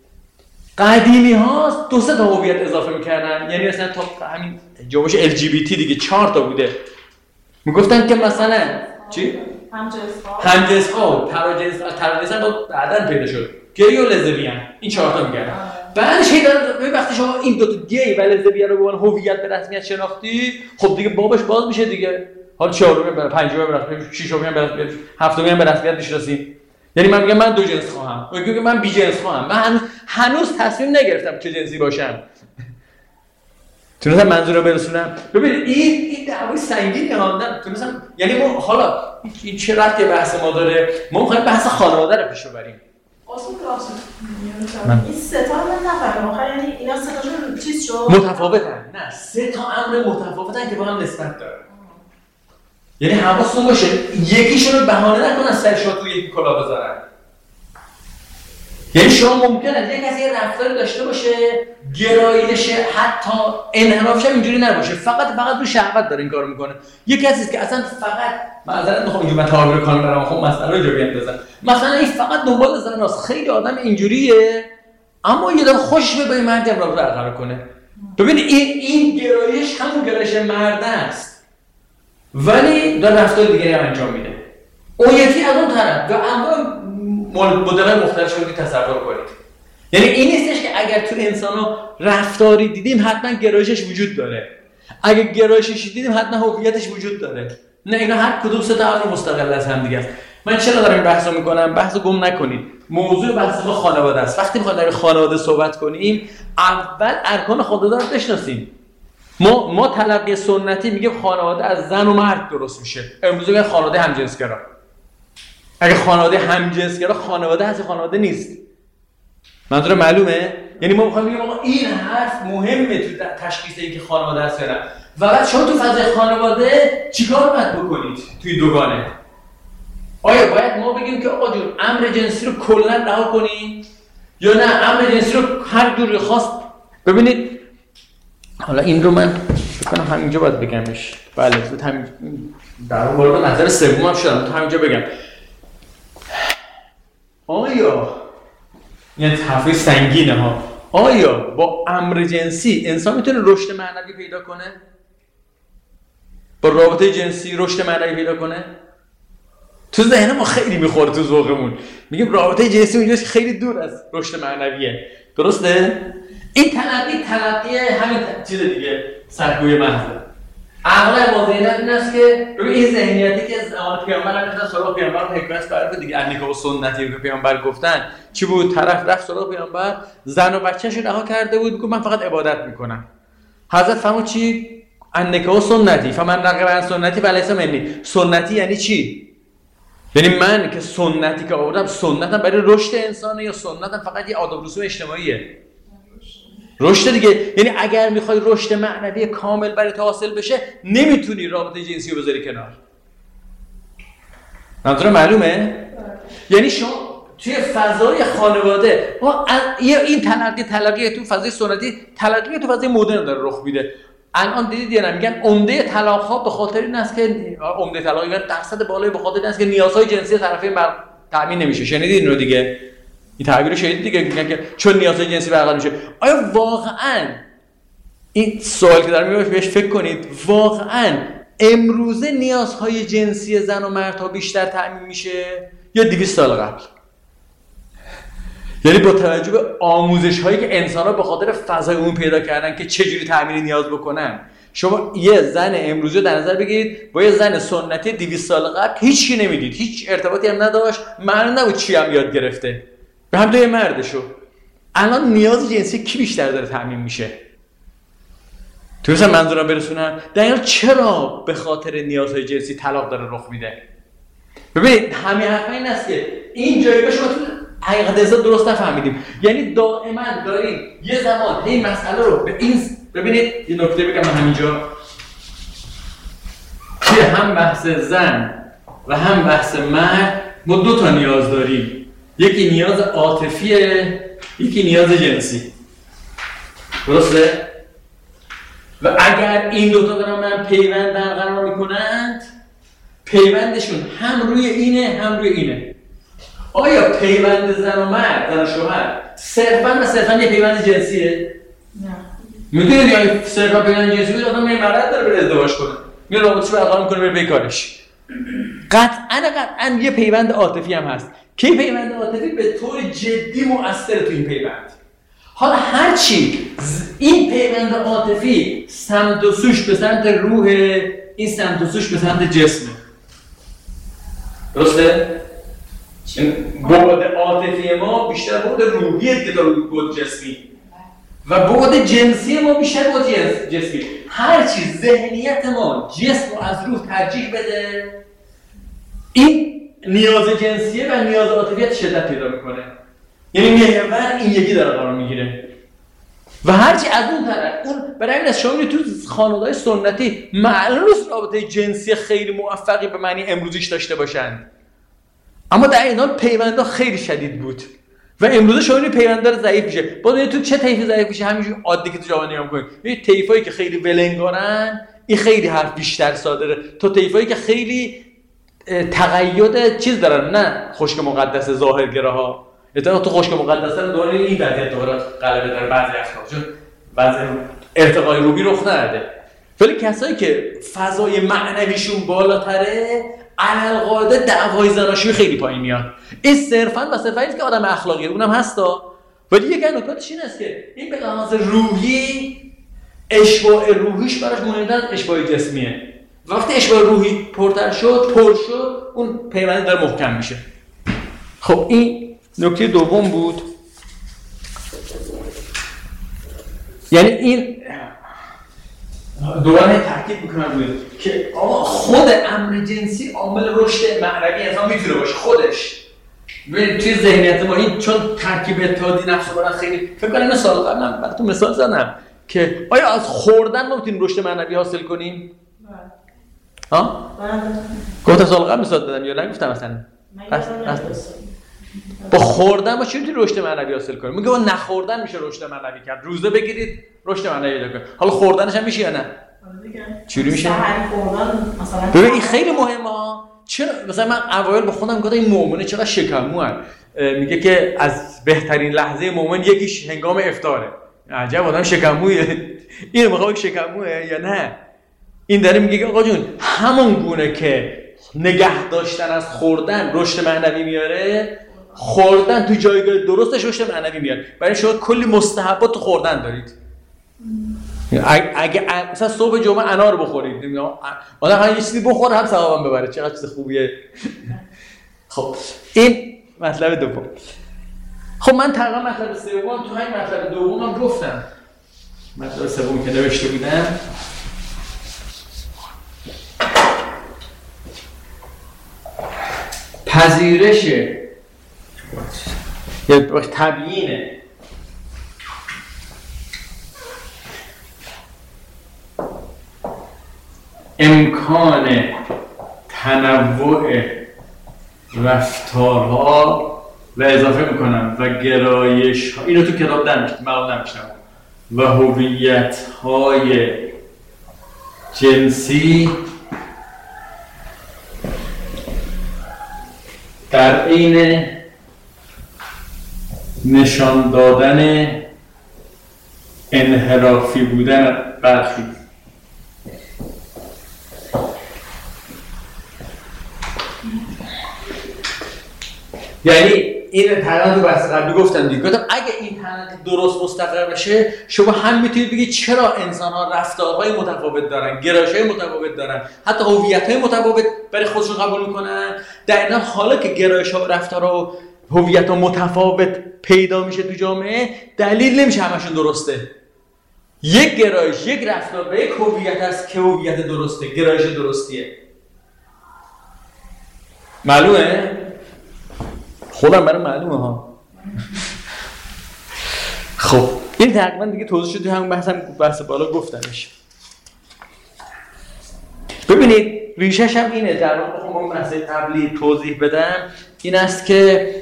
قدیمی ها دو سه تا هویت اضافه میکردن، یعنی مثلا تا همین جنبش ال جی بی تی دیگه چهار تا بوده. میگفتن که مثلا چی؟ همجنس‌ها همجنس‌ها، تراجنس، تراجنس ها بعداً پیدا شد. گی و لزبیان، این چهار تا میگن. بعدش هی وقتی شما این دو تا گی و لزبیان رو به عنوان هویت به رسمیت شناختی، خب دیگه بابش باز میشه دیگه. حالا چهارمی بر پنجمی بر ششمی بر هفتمی به رسمیت میشناسیم. یعنی من میگم من دو جنس خواهم، میگم که من بی جنس خواهم. من هنوز هنوز تصمیم نگرفتم چه جنسی باشم. تونستم منظور رو برسونم. ببینید این این دعوای سنگینی ها. تونستم، یعنی ما حالا این چه ربطی بحث ما داره؟ ما می‌خوایم بحث خانواده رو پیش ببریم. اصلا راست این سه تا من نفهمیدم. آخه یعنی اینا سه تاشون چیز شد متفاوتن. نه سه تا امر متفاوتن که با هم نسبت دارن. یعنی حواستون باشه یکیشون رو بهانه نکنن سرشون تو یک کلا بذارن. یعنی شما ممکنه یک کسی رفتاری داشته باشه، گرایش حتی انحرافش هم اینجوری نباشه، فقط فقط رو شهوت داره این کارو میکنه. یک کسی که اصلا فقط معذرت میخوام اینجوری من تعابیر کانون برام خب مسئله رو اینجوری بندازم، مثلا این فقط دنبال زن است. خیلی آدم اینجوریه اما یه دفعه خوشش به این مرد رابطه برقرار کنه. ببین این این گرایش همون گرایش مرد است ولی داره رفتار دیگری هم انجام میده. اون یکی از اون طرف و اما مدل مختلفش رو تصور کنید. یعنی این نیستش که اگر تو انسان‌ها رفتاری دیدیم حتما گرایشش وجود داره. اگر گرایشش دیدیم حتما هویتش وجود داره. نه اینا هر کدوم سه تا امر مستقل از هم دیگه است. من چرا دارم این بحثو میکنم؟ بحثو گم نکنید. موضوع بحث ما خانواده است. وقتی میخوایم در خانواده صحبت کنیم، اول ارکان خانواده رو بشناسیم. ما ما تلقی سنتی میگیم خانواده از زن و مرد درست میشه. امروز میگن خانواده همجنسگرا. اگه خانواده همجنسگرا خانواده هست، خانواده نیست. منظور معلومه؟ یعنی ما میخوایم بگیم آقا این حرف مهمه تو تشخیص اینکه خانواده هست یا نه. و بعد شما تو فضای خانواده چیکار باید بکنید توی دوگانه؟ آیا باید ما بگیم که آقا جون امر جنسی رو کلا رها کنیم یا نه امر جنسی رو هر جوری خواست؟ ببینید حالا این رو من فکر کنم همینجا باید بگمش. بله تو همین در مورد نظر سومم شدم تو همینجا بگم. آیا یعنی حرفی سنگینه ها. آیا با امر جنسی انسان میتونه رشد معنوی پیدا کنه؟ با رابطه جنسی رشد معنوی پیدا کنه؟ تو ذهن ما خیلی میخوره تو ذوقمون، میگیم رابطه جنسی اونجاست که خیلی دور از رشد معنویه. درسته؟ این تلقی تلقی همین چیز دیگه، سرگوی محضه. عقل با ذهنیت این است که روی این ذهنیتی که زمان پیامبر هم رفتن سراغ پیامبر حکمت برای دیگه انیکا و سنتی که پیامبر گفتن چی بود؟ طرف رفت سراغ پیامبر، زن و بچه‌ش رها کرده بود، میگه من فقط عبادت میکنم. حضرت فرمود چی؟ انیکا و سنتی فمن رغب عن سنتی فلیس منی. سنتی یعنی چی؟ یعنی من که سنتی که آوردم، سنتم برای رشد انسانه یا سنتم فقط یه آداب رسوم اجتماعیه؟ رشد دیگه. یعنی اگر میخوای رشد معنوی کامل برای تو حاصل بشه نمیتونی رابطه جنسی رو بذاری کنار. منظورم معلومه؟ یعنی شما توی فضای خانواده این تلقی تلقی تو فضای سنتی، تلقی تو فضای مدرن داره رخ میده. الان دیدید یا نه میگن عمده طلاق ها به خاطر این است که عمده طلاق میگن درصد بالایی به خاطر این است که نیازهای جنسی طرفین بر تامین نمیشه. شنیدید اینو دیگه؟ این تعبیر رو شنیدید دیگه، میگن که چون نیازهای جنسی برقرار میشه. آیا واقعاً این سوال که دارم میگم بهش فکر کنید، واقعاً امروزه نیازهای جنسی زن و مردها بیشتر تامین میشه یا دویست سال قبل؟ یعنی با توجه به آموزش هایی که انسان‌ها به خاطر فضای اون پیدا کردن که چجوری تامین نیاز بکنن، شما یه زن امروزی رو در نظر بگیرید با یه زن سنتی دویست سال قبل هیچ چی نمیدید، هیچ ارتباطی هم نداشت، معلوم نبود چی هم یاد گرفته، به هم دوی مردشو. الان نیاز جنسی کی بیشتر داره تامین میشه؟ تو مثلا منظورم برسونم دقیقاً چرا به خاطر نیازهای جنسی طلاق داره رخ میده؟ ببینید همین حرفا این است که این جایی شما تو حقیقت ازا درست نفهمیدیم. یعنی دائما داریم یه زمان این مسئله رو به این ببینید. یه نکته بگم من همینجا که هم بحث زن و هم بحث مرد ما دو تا نیاز داریم، یکی نیاز عاطفیه، یکی نیاز جنسی. درسته؟ و اگر این دو تا دارن من پیوند برقرار میکنند، پیوندشون هم روی اینه هم روی اینه. آیا پیوند زن و مرد، زن و شوهر صرفاً و صرفاً یه پیوند جنسیه؟ نه. میدونید یا صرفاً پیوند جنسی بود آدم یه مرد داره بره ازدواج کنه، میره رابطه‌اش رو برقرار میکنه بره بیکارش. قطعاً قطعاً یه پیوند عاطفی هم هست. کی پیوند عاطفی به طور جدی مؤثر تو این پیوند. حالا هر چی این پیوند عاطفی سمت و سوش به سمت روح، این سمت و سوش به سمت جسمه. درسته؟ بعد عاطفی ما بیشتر بعد روحیه که تا بعد جسمی و بعد جنسی ما بیشتر بعد جسمی. هر چیز ذهنیت ما جسم رو از روح ترجیح بده، این نیاز جنسیه و نیاز عاطفیت شدت پیدا میکنه. یعنی محور این یکی داره قرار میگیره و هرچی از اون طرف اون برای این از شما تو خانواده‌های سنتی معلوم نیست رابطه جنسی خیلی موفقی به معنی امروزیش داشته باشن، اما در این حال پیوندها خیلی شدید بود و امروزه شما این پیوندها رو ضعیف میشه. باز تو چه طیفی ضعیف میشه؟ همینجوری عادی که تو جامعه نگاه می‌کنید این طیفایی که خیلی ولنگارن این خیلی حرف بیشتر صادره تا طیفایی که خیلی تقید چیز دارن، نه خشک مقدس ظاهرگراها. اتفاقا تو خشک مقدسه رو دوره این وضعیت دوره غلبه داره بعضی افراد، چون بعضی ارتقای روحی رخ نده. ولی کسایی که فضای معنویشون بالاتره علالقاعده دعوای زناشویی خیلی پایین میاد. این صرفاً و صرفاً نیست که آدم اخلاقیه، اونم هستا، ولی یک نکاتش این است که این به لحاظ روحی اشباع روحیش براش مهمتر از اشباع جسمیه. وقتی اشباع روحی پرتر شد، پر شد، اون پیوند داره محکم میشه. خب این نکته دوم بود. یعنی این دوباره تاکید میکنم روی که آقا خود امر جنسی عامل رشد معنوی انسان میتونه باشه خودش. ببین توی ذهنیت ما این چون ترکیب اتحادی نفس رو برای خیلی فکر کنم اینو سال قبل براتون مثال زدم که آیا از خوردن ما میتونیم رشد معنوی حاصل کنیم؟ بله. ها؟ بله. گفتم سال قبل مثال دادم یا نگفتم مثلا؟ با خوردن ما چجوری رشد معنوی حاصل کنیم؟ میگه با نخوردن میشه رشد معنوی کرد. روزه بگیرید رشد معنوی پیدا کنید. حالا خوردنش هم میشه یا نه؟ چجوری میشه؟ سحری خوردن مثلا ببین این خیلی مهمه. چرا مثلا من اوایل به خودم گفتم این مؤمنه چقدر شکمو هست. میگه که از بهترین لحظه مومن یکیش هنگام افطاره. عجب آدم شکمویه. اینو میخواد شکمویه یا نه؟ این داره میگه که آقا جون همون گونه که نگه داشتن از خوردن رشد معنوی میاره، خوردن تو جایگاه درستش رشد معنوی میاره. برای شما کلی مستحبات تو خوردن دارید. اگه, اگه مثلا صبح جمعه انار بخورید، آدم هم یه چیزی بخوره هم ثوابم ببره، چقدر چیز خوبیه. خب این مطلب دوم. خب من تقریبا مطلب سوم تو همین مطلب دومم گفتم. مطلب سوم که نوشته بودم پذیرش یا تبیین امکان تنوع رفتارها و اضافه میکنم و گرایش ها، اینو تو کتاب نمیشتم مقام نمیشتم، و هویت های جنسی در عین نشان دادن انحرافی بودن برخی. یعنی این تنظیم تو بحث قبلی گفتم دیگه، گفتم اگه این تنظیم درست مستقر بشه شما هم میتونید بگید چرا انسان ها رفتارهای متفاوت دارن، گرایش‌های متفاوت دارن، حتی هویت‌های متفاوت برای خودشون قبول میکنن. در این حالا که گرایش‌ها و رفتارها و هویت‌ها متفاوت پیدا میشه تو جامعه، دلیل نمیشه همشون درسته. یک گرایش، یک رفتار به یک هویت است که هویت درسته، گرایش درستیه. معلومه؟ خودم برای معلومه ها. خب این تقریبا دیگه توضیح شد، همون بحثم بحث بالا گفتمش. ببینید ریشش هم اینه، در واقع بخوام اون بحث قبلی توضیح بدم این است که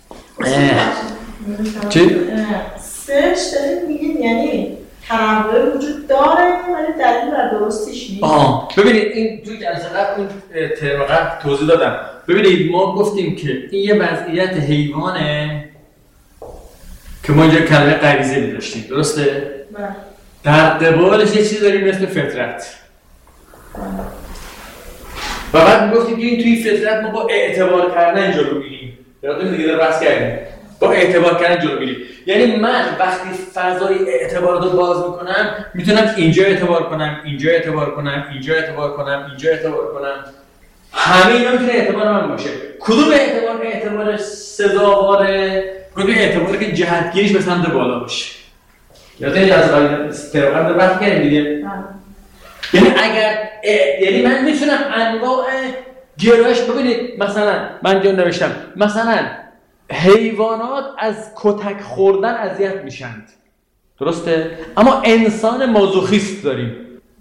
چی؟ سرچ دارید میگید یعنی تنوع وجود داره ولی دلیل بر درستیش نیست. آه ببینید این توی جلسه قبل اون ترم قبل توضیح دادم. ببینید ما گفتیم که این یه وضعیت حیوانه که ما اینجا کلمه غریزه می‌داشتیم، درسته؟ بله. در قبالش یه چیزی داریم مثل فطرت. و بعد میگفتیم که این توی فطرت ما با اعتبار کردن جلو میریم. یادتون دیگه در بحث کردیم. با اعتبار کردن جلو میریم. یعنی من وقتی فضای اعتبارات رو باز میکنم میتونم اینجا اعتبار کنم، اینجا اعتبار کنم، اینجا اعتبار کنم، اینجا اعتبار کنم. همه اینا میتونه اعتبار من باشه. کدوم اعتبار اعتبار سزاواره؟ کدوم اعتباری که جهتگیریش به سمت بالا باشه. یادتون از قبل ترقم رو بحث کردیم دیگه. یعنی اگر یعنی من میتونم انواع گرایش ببینید، مثلا من جا نوشتم مثلا حیوانات از کتک خوردن اذیت میشند، درسته؟ اما انسان مازوخیست داریم.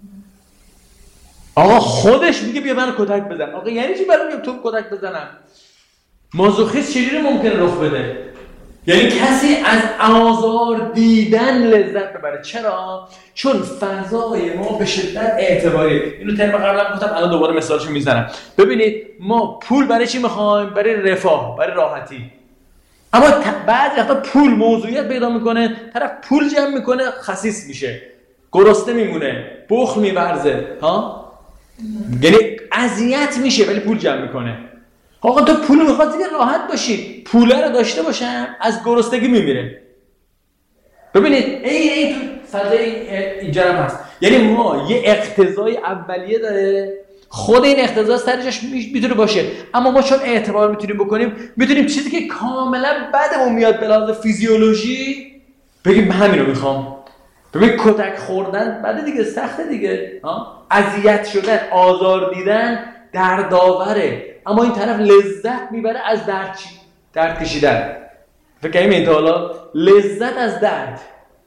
آقا خودش میگه بیا من کتک بزن. آقا یعنی چی برام تو کتک بزنم؟ مازوخیست چجوری ممکنه رخ بده؟ یعنی کسی از آزار دیدن لذت ببره. چرا؟ چون فضای ما به شدت اعتباری. اینو ترم قبلا گفتم، الان دوباره مثالشو میزنم. ببینید ما پول برای چی میخوایم؟ برای رفاه، برای راحتی. اما بعضی وقتا پول موضوعیت پیدا میکنه، طرف پول جمع میکنه خسیس میشه، گرسنه میمونه، بخل میورزه، ها؟ یعنی اذیت میشه ولی پول جمع میکنه. آقا تو پول میخواد دیگه راحت باشی، پوله رو داشته باشم از گرسنگی میمیره. ببینید ای ای تو فضای اینجا هم هست. یعنی ما یه اقتضای اولیه داره، خود این اقتضا سرجاش میتونه باشه، اما ما چون اعتبار میتونیم بکنیم، میتونیم چیزی که کاملا بدمون میاد به لحاظ فیزیولوژی بگیم همین رو میخوام. ببین کتک خوردن بعد دیگه سخته دیگه، ها؟ اذیت شدن، آزار دیدن دردآوره، اما این طرف لذت میبره از درد چی؟ درد کشیدن. فکر کنیم این تا حالا لذت از درد،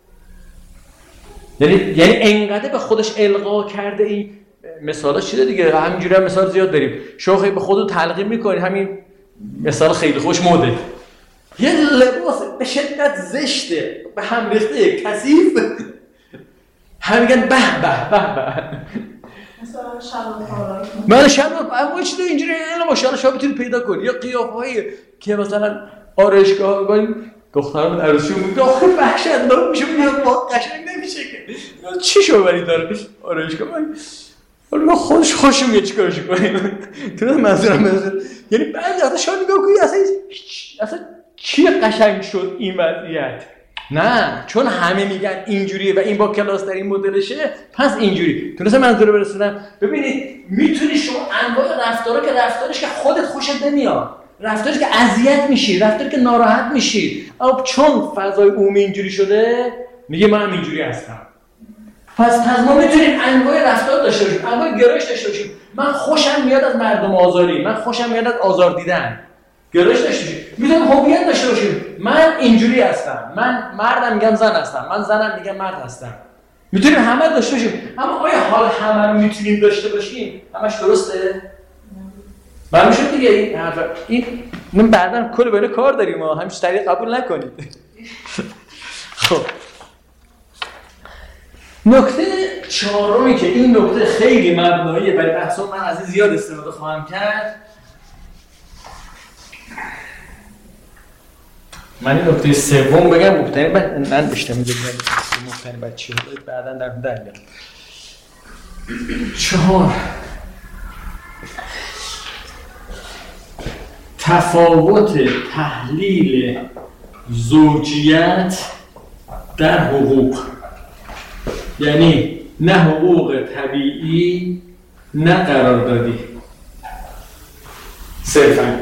یعنی یعنی انقدر به خودش القا کرده. این مثالا چیه دیگه، همینجوری هم مثال زیاد داریم. شما خیلی به خودتون تلقین میکنید، همین مثال خیلی خوش مده. یه لباس به شدت زشته، به هم ریخته، کثیف، هم میگن به به به به. مثلا شلوار پالا. من شلوار اما چیزی اینجوری الا ماشاءالله شما میتونید پیدا کنید. یا قیافه‌ای که مثلا آرایشگاه گاهی دخترم عروسی میگه آخه وحشتناک میشه میاد با قشنگ نمیشه که چی شو بری داره آرایشگاه حالا خودش خوش میگه چیکارش کنیم تو منظورم منظور یعنی بعضی وقتا شما نگاه کنی اصلا اصلا چی قشنگ شد این وضعیت نه چون همه میگن اینجوریه و این با کلاس در این مدلشه پس اینجوری تونستم منظور برسونم. ببینید میتونی شما انواع رفتارا که رفتارش که خودت خوشت نمیاد رفتارش که اذیت میشی رفتاری که ناراحت میشی اما چون فضای عمومی اینجوری شده میگه من هم اینجوری هستم پس پس ما میتونیم انواع رفتار داشته باشیم انواع گرایش داشته باشیم. من خوشم میاد از مردم آزاری من خوشم میاد از آزار دیدن گرایش داشته باشیم میتونیم هویت داشته باشیم من اینجوری هستم من مردم میگم زن هستم من زنم میگم مرد هستم میتونیم همه داشته باشیم اما آیا حال همه رو میتونیم داشته باشیم همش درسته من میشه دیگه این حرف این من بعداً کلی بالا کار داریم ما همین طریق قبول نکنید. خب نکته چهارمی که این نکته خیلی مبناییه برای بحثم من از این زیاد استفاده خواهم کرد من این نکته سوم بگم مبتنی بعد من بیشتر میگم مبتنی بعد چی بود بعداً در در چهار تفاوت تحلیل زوجیت در حقوق یعنی نه حقوق طبیعی نه قراردادی صرفاً.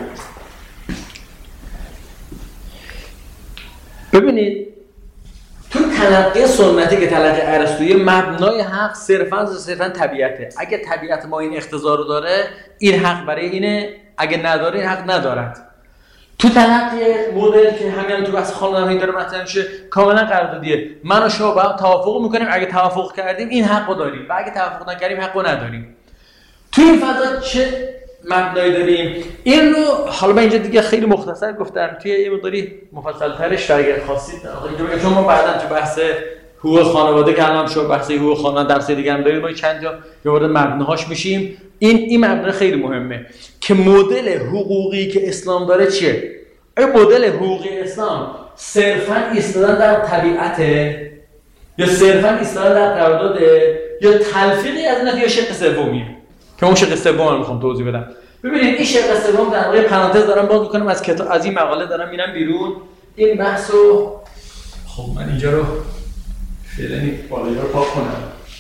ببینید تو تلقی سنتی که تلقی ارسطویی مبنای حق صرفاً صرفاً طبیعته. اگه طبیعت ما این اقتضا رو داره این حق برای اینه اگه نداره این حق ندارد. تو تلقی مدل که همین تو بحث خانواده داره مطرح میشه کاملا قراردادیه. من و شما با هم توافق میکنیم اگه توافق کردیم این حقو داریم و اگه توافق نکردیم حقو نداریم. تو این فضا چه مبنایی داریم؟ این رو حالا من اینجا دیگه خیلی مختصر گفتم توی یه مقداری مفصل ترش اگر خواستید اینجا چون ما بعداً تو بحث حقوق خانواده که الان شو بحث حقوق خانواده درس دیگه هم داریم ما چند جا یه مورد مبناهاش میشیم. این این مبنا خیلی مهمه که مدل حقوقی که اسلام داره چیه؟ این مدل حقوقی اسلام صرفاً ایستادن در طبیعته یا صرفاً ایستادن در قرارداده یا تلفیقی از اینا یا شق سومیه که اون شق سوم رو میخوام توضیح بدم. ببینید این شق سوم در واقع پرانتز دارم باز میکنم از کتاب از این مقاله دارم میرم بیرون این بحثو خب من اینجا رو فعلا بالایی رو پاک کنم.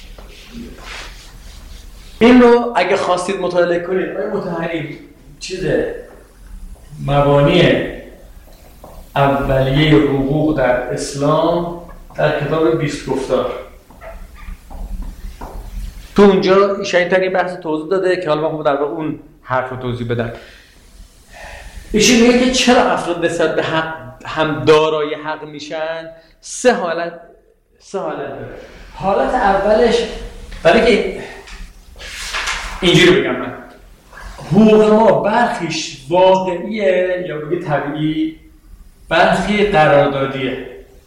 این رو اگه خواستید مطالعه کنید آقای مطهری چیزه مبانی اولیه حقوق در اسلام در کتاب بیست گفتار تو اونجا ایشان این بحث توضیح داده که حالا من در واقع اون حرف رو توضیح بدم. ایشون میگه که چرا افراد نسبت به حق هم دارای حق میشن سه حالت سه حالت داره. حالت اولش برای که اینجوری بگم من حقوق ما برخیش واقعیه یا بگی طبیعی برخی قراردادیه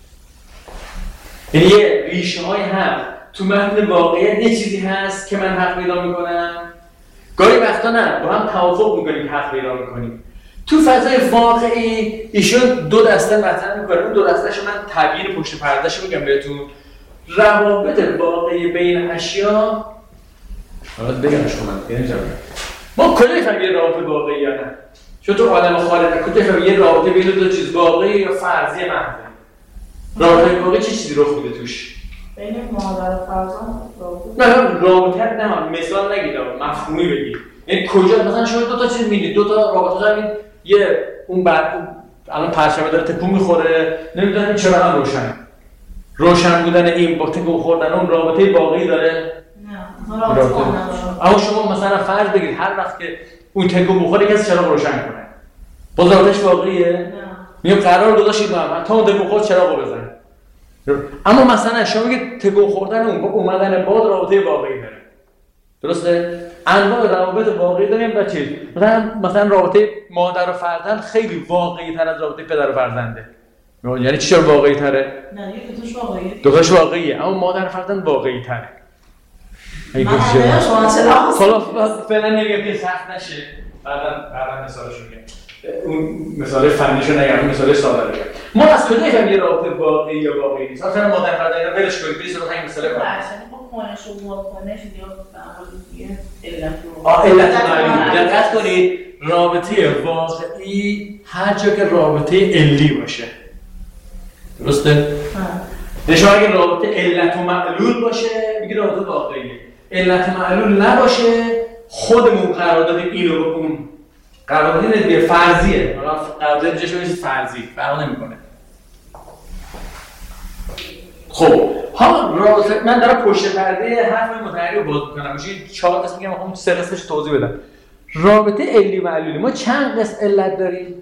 یعنی یه ریشه های هم تو متن واقعیت یه چیزی هست که من حق پیدا میکنم گاهی وقتا نه با هم توافق میکنیم حق پیدا میکنیم. تو فضای واقعی ایشون دو دسته مطرح میکنه اون دو دسته‌شو من تعبیر پشت پرده‌شو میگم بهتون روابط واقعی بین اشیا حالا بگم شما من ما کجا میفهمیم یه رابطه واقعی یا نه؟ چون تو عالم خارج کجا میفهمیم یه رابطه بین دو چیز واقعی یا فرضی محض؟ رابطه واقعی چه چیزی رخ میده توش؟ بین مادر و فرزند رابطه نه رابطه نه مثال نگید مفهومی بگید. یعنی کجا مثلا شما دو تا چیز می‌بینید دو تا رابطه دارید یه اون بعد الان پرچم داره تکون می‌خوره نمی‌دونید چرا هم روشن روشن بودن این با تکون خوردن اون رابطه واقعی داره؟ نه رابطه اما شما مثلا فرض بگید هر وقت که اون تکون بخوره کسی چراغ روشن کنه باز رابطه‌اش واقعیه؟ نه میگم قرار گذاشتید با هم تا اون تکون خورد چراغو بزن. اما مثلا شما میگید تکون خوردن اون با اومدن باد رابطه واقعی داره درسته؟ انواع روابط واقعی داریم و چیز مثلا مثلا رابطه مادر و فرزند خیلی واقعی تر از رابطه پدر و فرزنده. یعنی چی چرا واقعی تره؟ نه یه دوتاش واقعیه دوتاش واقعیه اما مادر و فرزند واقعی تره. من همه شما چرا خلاص فعلا نگه که سخت نشه بعدا بعدا مثالشو میگم. اون مثال فنیشو نگم، مثال ساده بگم. ما از کجا میفهمیم یه رابطه واقعی یا واقعی نیست؟ مثلا مادر فردا اینا ولش کنید، برید رو همین مثال کنید. کنش و واکنش یا دیگه علت رو آه علت معلوم. دقت کنید رابطه واقعی هر جا که رابطه علی باشه. درسته؟ ها. شما اگه رابطه علت و معلول باشه میگه رابطه واقعیه. علت معلول نباشه خودمون قرار دادیم اینو بکن. قرارداد دیگه فرضیه. حالا قرارداد جاش میشه فرضی. فرق نمیکنه. خب ها رابطه من دارم پشت پرده حرف متحری رو باز میکنم. میشه چهار قسم میگم میخوام سه قسمش توضیح بدم. رابطه علی معلولی ما چند قسم علت داریم؟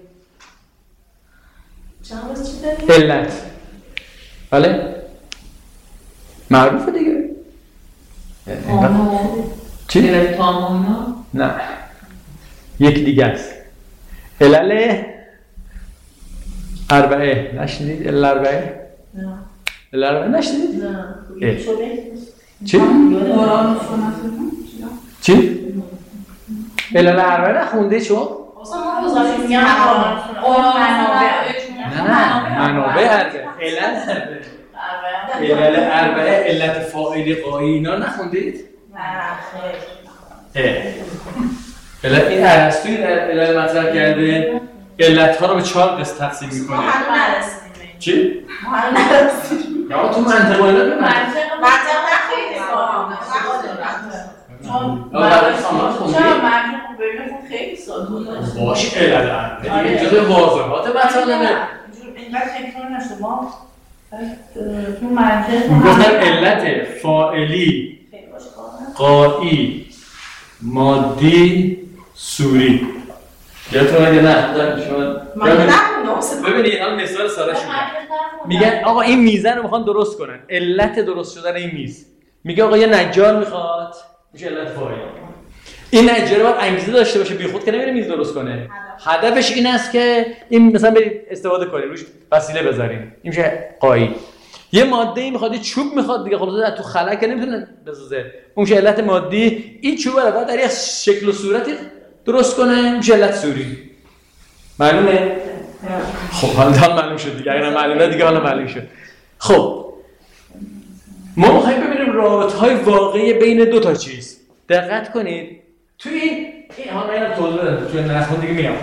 چند قسم چی داریم؟ علت. بله؟ معروفه دیگه. تامون. چی؟ علت تامونا؟ نه. یکی دیگه است. علل اربعه. نشنید علل اربعه؟ نه. علل اربعه نشنید؟ نه. چی؟ اوران سنت چی؟ علل اربعه نخونده چون؟ اصلا ما بزاریم میگم اوران نه نه منابع اربعه. علل اربعه. علل اربعه علت فاعلی قایی اینا نخوندید؟ نه خیر. علت این ارسطو این علل مطرح کرده علت‌ها رو به چهار قسم تقسیم می‌کنه. ما هنوز نرسیدیم. چی؟ ما هنوز نرسیدیم. یا تو منطق و اینا ببین. منطق نخیلی سوال. چون چرا منطق رو ببینیم خیلی ساده باشه علل اربعه. دیگه جزء واضحات مطالبه. اینقدر تکرار نشده ما تو منطق میگفتن علت فاعلی قایی مادی سوری یادتون اگه نه شما ببینید الان مثال ساده شده میگن آقا این میزه رو میخوان درست کنن علت درست شدن این میز میگه آقا یه نجار میخواد میشه علت فاعلی این نجار باید انگیزه داشته باشه بیخود که نمیره میز درست کنه هدفش این است که این مثلا برید استفاده کنید روش وسیله بذارین این میشه قایی یه ماده میخواد چوب میخواد دیگه خلاص تو خلا که نمیتونه بسازه اون میشه علت مادی این چوب رو بعد در یه شکل و صورتی درست کنه میشه علت سوری معلومه خب حالا معلوم شد دیگه اگر معلومه دیگه حالا معلوم شد خب ما میخوایم ببینیم رابطه‌های واقعی بین دو تا چیز دقت کنید تو این این حالا اینو توضیح بدم تو نخون دیگه میام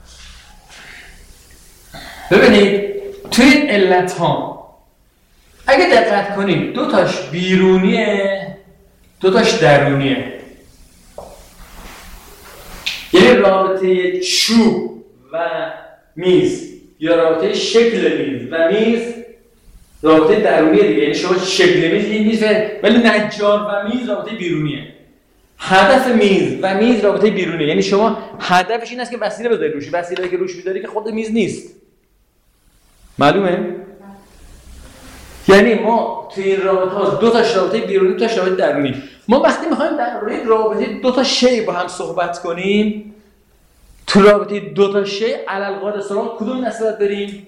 ببینید تو این علت ها اگه دقت کنید دو تاش بیرونیه دو تاش درونیه یعنی رابطه چوب و میز یا رابطه شکل میز و میز رابطه درونیه دیگه یعنی شما شکل میز این میز ولی نجار و میز رابطه بیرونیه هدف میز و میز رابطه بیرونیه یعنی شما هدفش این است که وسیله بذاری روش وسیله‌ای که روش می‌ذاری که خود میز نیست معلومه یعنی ما توی این رابطه ها دو تا رابطه بیرونی دو تا رابطه درونی ما وقتی میخوایم در روی رابطه دو تا شی با هم صحبت کنیم تو رابطه دو تا شی علل قاعده سراغ کدوم نسبت بریم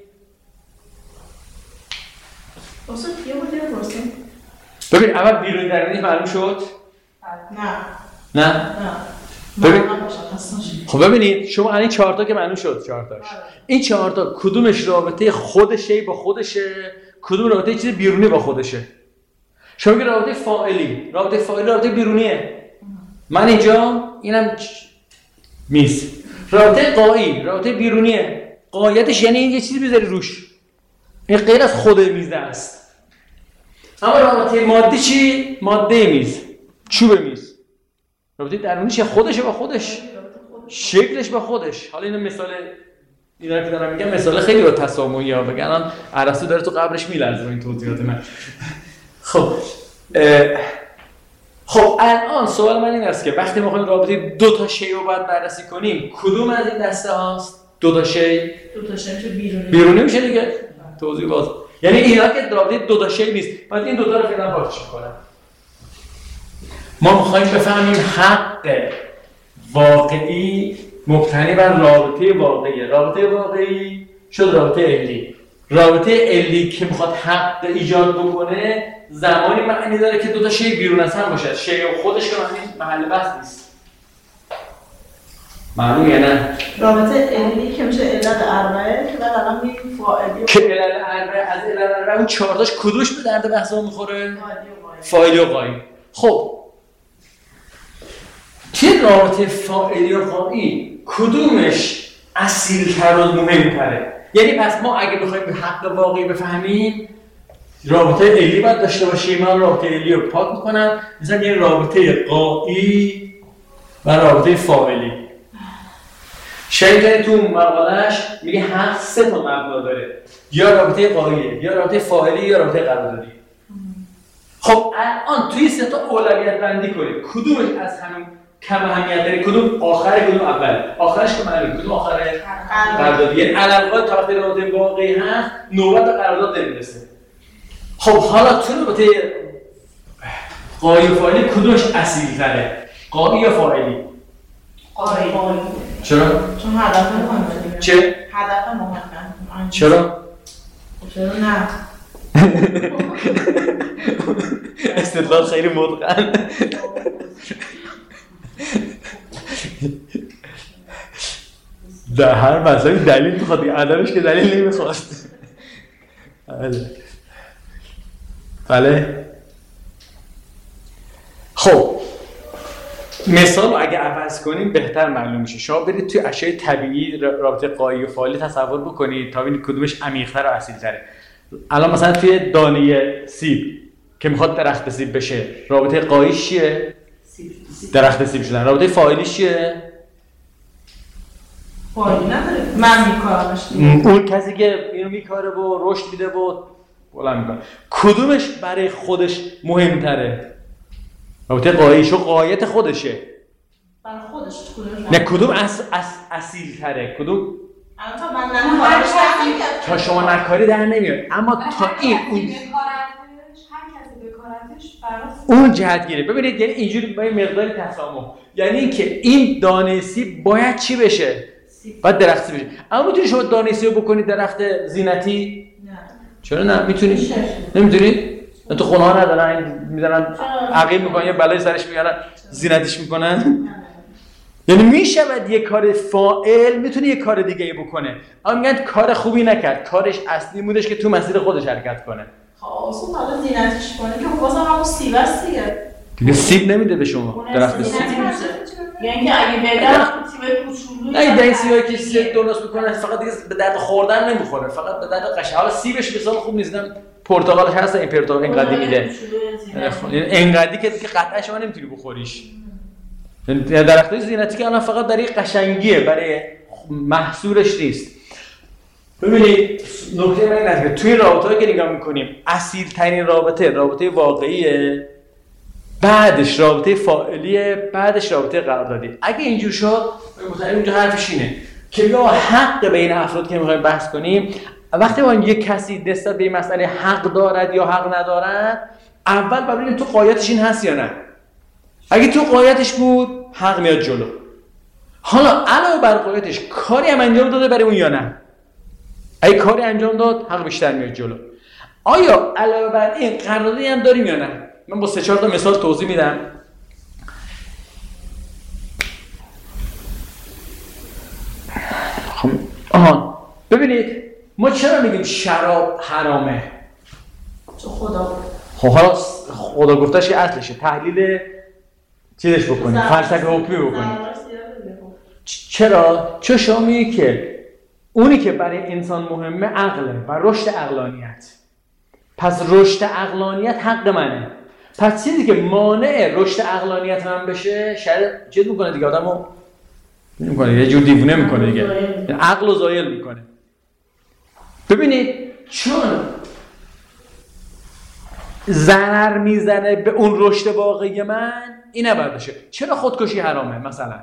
واسه یه بودی بپرسیم ببین اول بیرونی درونی معلوم شد نه نه نه ببین خب ببینید شما الان چهار تا که معلوم شد چهار تاش این چهار تا کدومش رابطه خودشه با خودشه کدوم رابطه چیز بیرونی با خودشه شما میگه رابطه فاعلی رابطه فاعلی رابطه بیرونیه من اینجا اینم میز رابطه قایی رابطه بیرونیه قایتش یعنی این یه چیزی بذاری روش این غیر از خود میز است اما رابطه مادی چی ماده میز چوب میز رابطه درونیش خودشه با خودش شکلش با خودش حالا اینو مثال اینا که دارم میگم مثال خیلی رو تسامحی ها بگن الان ارسطو داره تو قبرش میلرزه با این توضیحات من خب خب الان سوال من این است که وقتی میخوایم رابطه دو تا شی رو باید بررسی کنیم کدوم از این دسته هاست دو تا شی دو تا شی میشه بیرونی بیرونی میشه دیگه توضیح باز یعنی اینا که رابطه دو تا شی نیست بعد این دو تا رو فعلا پاکش میکنم ما میخوایم بفهمیم حق واقعی مبتنی بر رابطه واقعی رابطه واقعی شد رابطه علی رابطه علی که میخواد حق ایجاد بکنه زمانی معنی داره که دو تا شی بیرون از هم باشه شی و خودش که معنی محل بحث نیست معلوم یا نه؟ رابطه علی که میشه علل اربعه که بعد الان میگیم فاعلی و که علل اربعه از علل اربعه اون چهارتاش کدومش به درد بحثا میخوره؟ فاعلی و فاعلی قایم. و قایم. خب توی رابطه فاعلی و قایم کدومش اصیل‌تر و مهم‌تره؟ یعنی پس ما اگه بخوایم به حق واقعی بفهمیم رابطه علی باید داشته باشیم. من رابطه علی رو پاک میکنم مثلا یه رابطه قایی و رابطه فاعلی. شیطان تو مقالش میگه حق سه تا مبنا داره، یا رابطه قاییه یا رابطه فاعلی یا رابطه قراردادی. خب الان توی سه تا اولویت بندی کنید کدومش از همون کم اهمیت داره، کدوم آخره کدوم اول. آخرش که معلومه کدوم آخره قراردادی. یعنی علل تا وقتی رابطه واقعی هست نوبت به قرارداد نمیرسه. خب حالا تو رابطه قایی و فاعلی کدومش اصیل‌تره؟ قایی یا فاعلی؟ قایی. چرا؟ چون هدف مهمه دیگه. چه؟ هدف مهمه. چرا؟ چرا نه؟ استدلال خیلی متقن. در هر مسئله دلیل میخواد دیگه، عدمش که دلیل نمیخواست. بله بله. خب مثال اگه عوض کنیم بهتر معلوم میشه. شما برید توی اشیاء طبیعی رابطه قایی و فاعلی تصور بکنید تا ببینید کدومش عمیق‌تر و اصیل‌تره. الان مثلا توی دانه سیب که میخواد درخت سیب بشه رابطه قاییش چیه؟ درخت سیب شدن. رابطه فاعلیش چیه؟ فاعلی نداره. من میکارمش. اون کسی که اینو میکاره و رشد میده و بلند میکنه. کدومش برای خودش مهمتره؟ رابطه قاییش و قایت خودشه. برای خودش کدومش؟ نه کدوم اص اص اصیل تره؟ کدوم؟ الان تا من نکارمش در نمیاد. تا شما نکاری در نمیاد. اما تا این اون هر کسی بکارتش براش اون جهتگیره. ببینید یعنی اینجوری با این مقداری تسامح، یعنی اینکه این دانه سیب باید چی بشه؟ باید درخت سیب بشه. اما میتونی شما دانه سیب رو بکنید درخت زینتی؟ نه. چرا نه؟ میتونی؟ نمیتونی؟ تو خونه ها ندارن میذارن عقیل میکنن یه بلای سرش میارن زینتش میکنن. یعنی میشود یه کار فاعل میتونه یه کار دیگه ای بکنه، اما میگن کار خوبی نکرد، کارش اصلی بودش که تو مسیر خودش حرکت کنه. خب اصلا حالا زینتش کنه که واسه همون سیب است دیگه. دیگه سیب نمیده به شما درخت سیب. یعنی که اگه بدم سیب کوچولو نه این سیبایی که سیب درست میکنن فقط دیگه به درد خوردن نمیخوره، فقط به درد قشنگ. حالا سیبش مثال خوب نیست، پرتقالش هست این پرتقال اینقدی میده، اینقدی که دیگه قطعا شما نمیتونی بخوریش. درختای زینتی که الان فقط برای قشنگیه، برای محصولش نیست. ببینید نکته من این است که توی رابطه‌ای که نگاه می‌کنیم اصیل ترین رابطه رابطه واقعیه، بعدش رابطه فاعلیه، بعدش رابطه قراردادی. اگه اینجور شد مثلا اونجا حرفش اینه که یا حق بین افراد که می‌خوایم بحث کنیم، وقتی ما یک کسی نسبت به این مسئله حق دارد یا حق ندارد، اول ببینیم تو قایتش این هست یا نه. اگه تو قایتش بود حق میاد جلو. حالا علاوه بر قایتش کاری هم انجام داده برای اون یا نه؟ اگه کاری انجام داد حق بیشتر میاد جلو. آیا علاوه بر این قراردادی هم داریم یا نه؟ من با سه چهار تا مثال توضیح میدم. خب آها ببینید ما چرا میگیم شراب حرامه؟ تو خدا خب حالا خدا گفتش که اصلشه، تحلیل چیزش بکنیم، فلسفه حکمی بکنیم. چرا؟ چون شما میگی که اونی که برای انسان مهمه عقله و رشد عقلانیت. پس رشد عقلانیت حق منه. پس چیزی که مانع رشد عقلانیت من بشه شاید چیز میکنه دیگه، آدمو میکنه یه جور دیوونه میکنه دیگه، عقل رو زایل میکنه. ببینید چون ضرر میزنه به اون رشد واقعی من، این نباید بشه. چرا خودکشی حرامه مثلا؟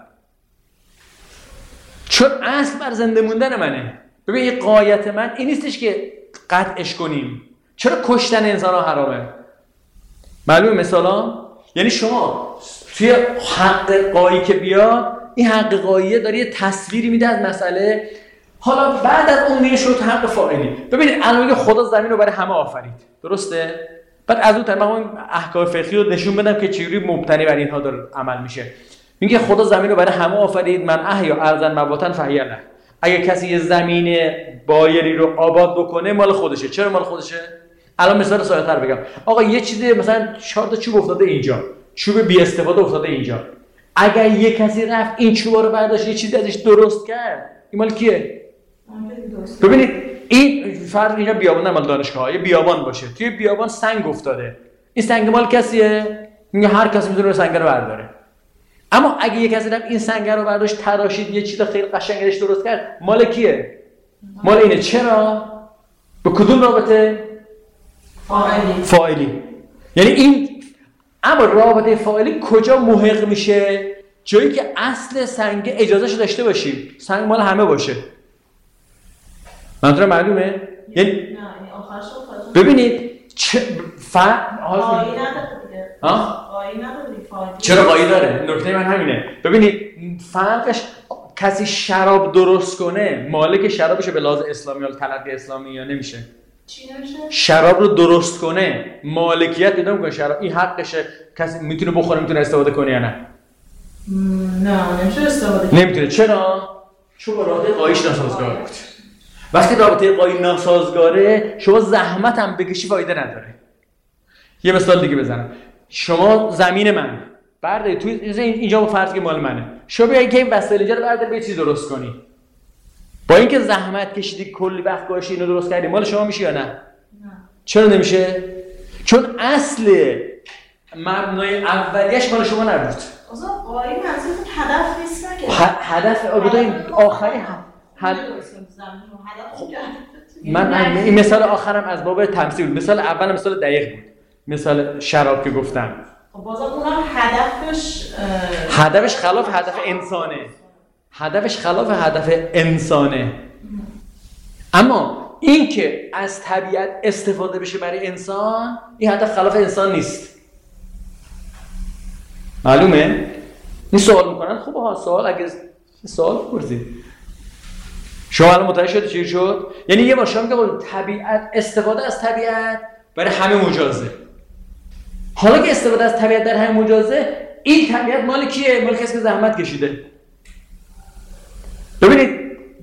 چون اصل بر زنده موندن منه. ببین این غایت من این نیستش که قطعش کنیم. چرا کشتن انسان ها حرامه؟ معلومه مثلا؟ یعنی شما توی حق قایی که بیاد، این حق قاییه داره یه تصویری میده از مسئله. حالا بعد از اون میشه شد حق فاعلی. ببینید الان خدا زمین رو برای همه آفرید، درسته؟ بعد از اون طرف من احکام فقهی رو نشون بدم که چجوری مبتنی بر اینها داره عمل میشه. میگه خدا زمین رو برای همه آفرید، من احیا ارضا مواطن فهی له. اگه کسی یه زمین بایری رو آباد بکنه مال خودشه. چرا مال خودشه؟ الان مثال ساده‌تر بگم. آقا یه چیزی مثلا چهار تا چوب افتاده اینجا، چوب بی استفاده افتاده اینجا. اگر یه کسی رفت این چوبا رو برداشت یه چیزی ازش درست کرد، این مال کیه؟ ببینید این فرض اینجا بیابان، مال دانشگاه، یه بیابان باشه، توی بیابان سنگ افتاده، این سنگ مال کسیه؟ میگه هر کسی میتونه سنگ رو برداره. اما اگه یه کسی رفت این سنگ رو برداشت تراشید یه چیز خیلی قشنگش درست کرد، مال کیه؟ مال اینه. چرا؟ به کدوم رابطه؟ فاعلی. فاعلی. یعنی این، اما رابطه فاعلی کجا محق میشه؟ جایی که اصل سنگ اجازهش داشته باشیم، سنگ مال همه باشه. منظورم معلومه؟ یعنی نه این آخرش رو ببینید چه ف قایی نداره دیگه. ها؟ قایی نداره فاعلی. چرا قایی داره؟ نکته من همینه. ببینید فرقش، کسی شراب درست کنه مالک شرابشه به لحاظ اسلامی یا تلقی اسلامی یا نمیشه؟ چی نمیشه؟ شراب رو درست کنه مالکیت پیدا میکنه شراب، این حقشه، کسی میتونه بخوره میتونه استفاده کنه یا نه؟ نه نمیشه استفاده کنه. نمیتونه. چرا؟ چون رابطه قاییش ناسازگار بود. وقتی رابطه قایی ناسازگاره شما زحمت هم بکشی فایده نداره. یه مثال دیگه بزنم. شما زمین من برداری توی اینجا با فرض که مال منه، شما بیایی که این وسایل اینجا رو برداری به چیز درست کنی، با اینکه زحمت کشیدی کلی وقت گذاشتی اینو درست کردی، مال شما میشه یا نه؟ نه. چرا نمیشه؟ چون اصل مبنای اولیش مال شما نبود. اصلا قایی منظور هدف نیست که هدف البته این آخری هدف خب من این مثال آخرم از باب تمثیل بود. مثال اول مثال دقیق بود، مثال شراب که گفتم. خب بازم اونم هدفش هدفش خلاف هدف انسانه. هدفش خلاف هدف انسانه. اما این که از طبیعت استفاده بشه برای انسان، این هدف خلاف انسان نیست. معلومه؟ این سوال میکنن. خوبه ها سوال، اگه سوال بپرسید. شما الان متوجه شدید چی شد؟ یعنی یه بار شما میگه طبیعت، استفاده از طبیعت برای همه مجازه. حالا که استفاده از طبیعت در همه مجازه، این طبیعت مال کیه؟ مال کسی که زحمت کشیده. ببینید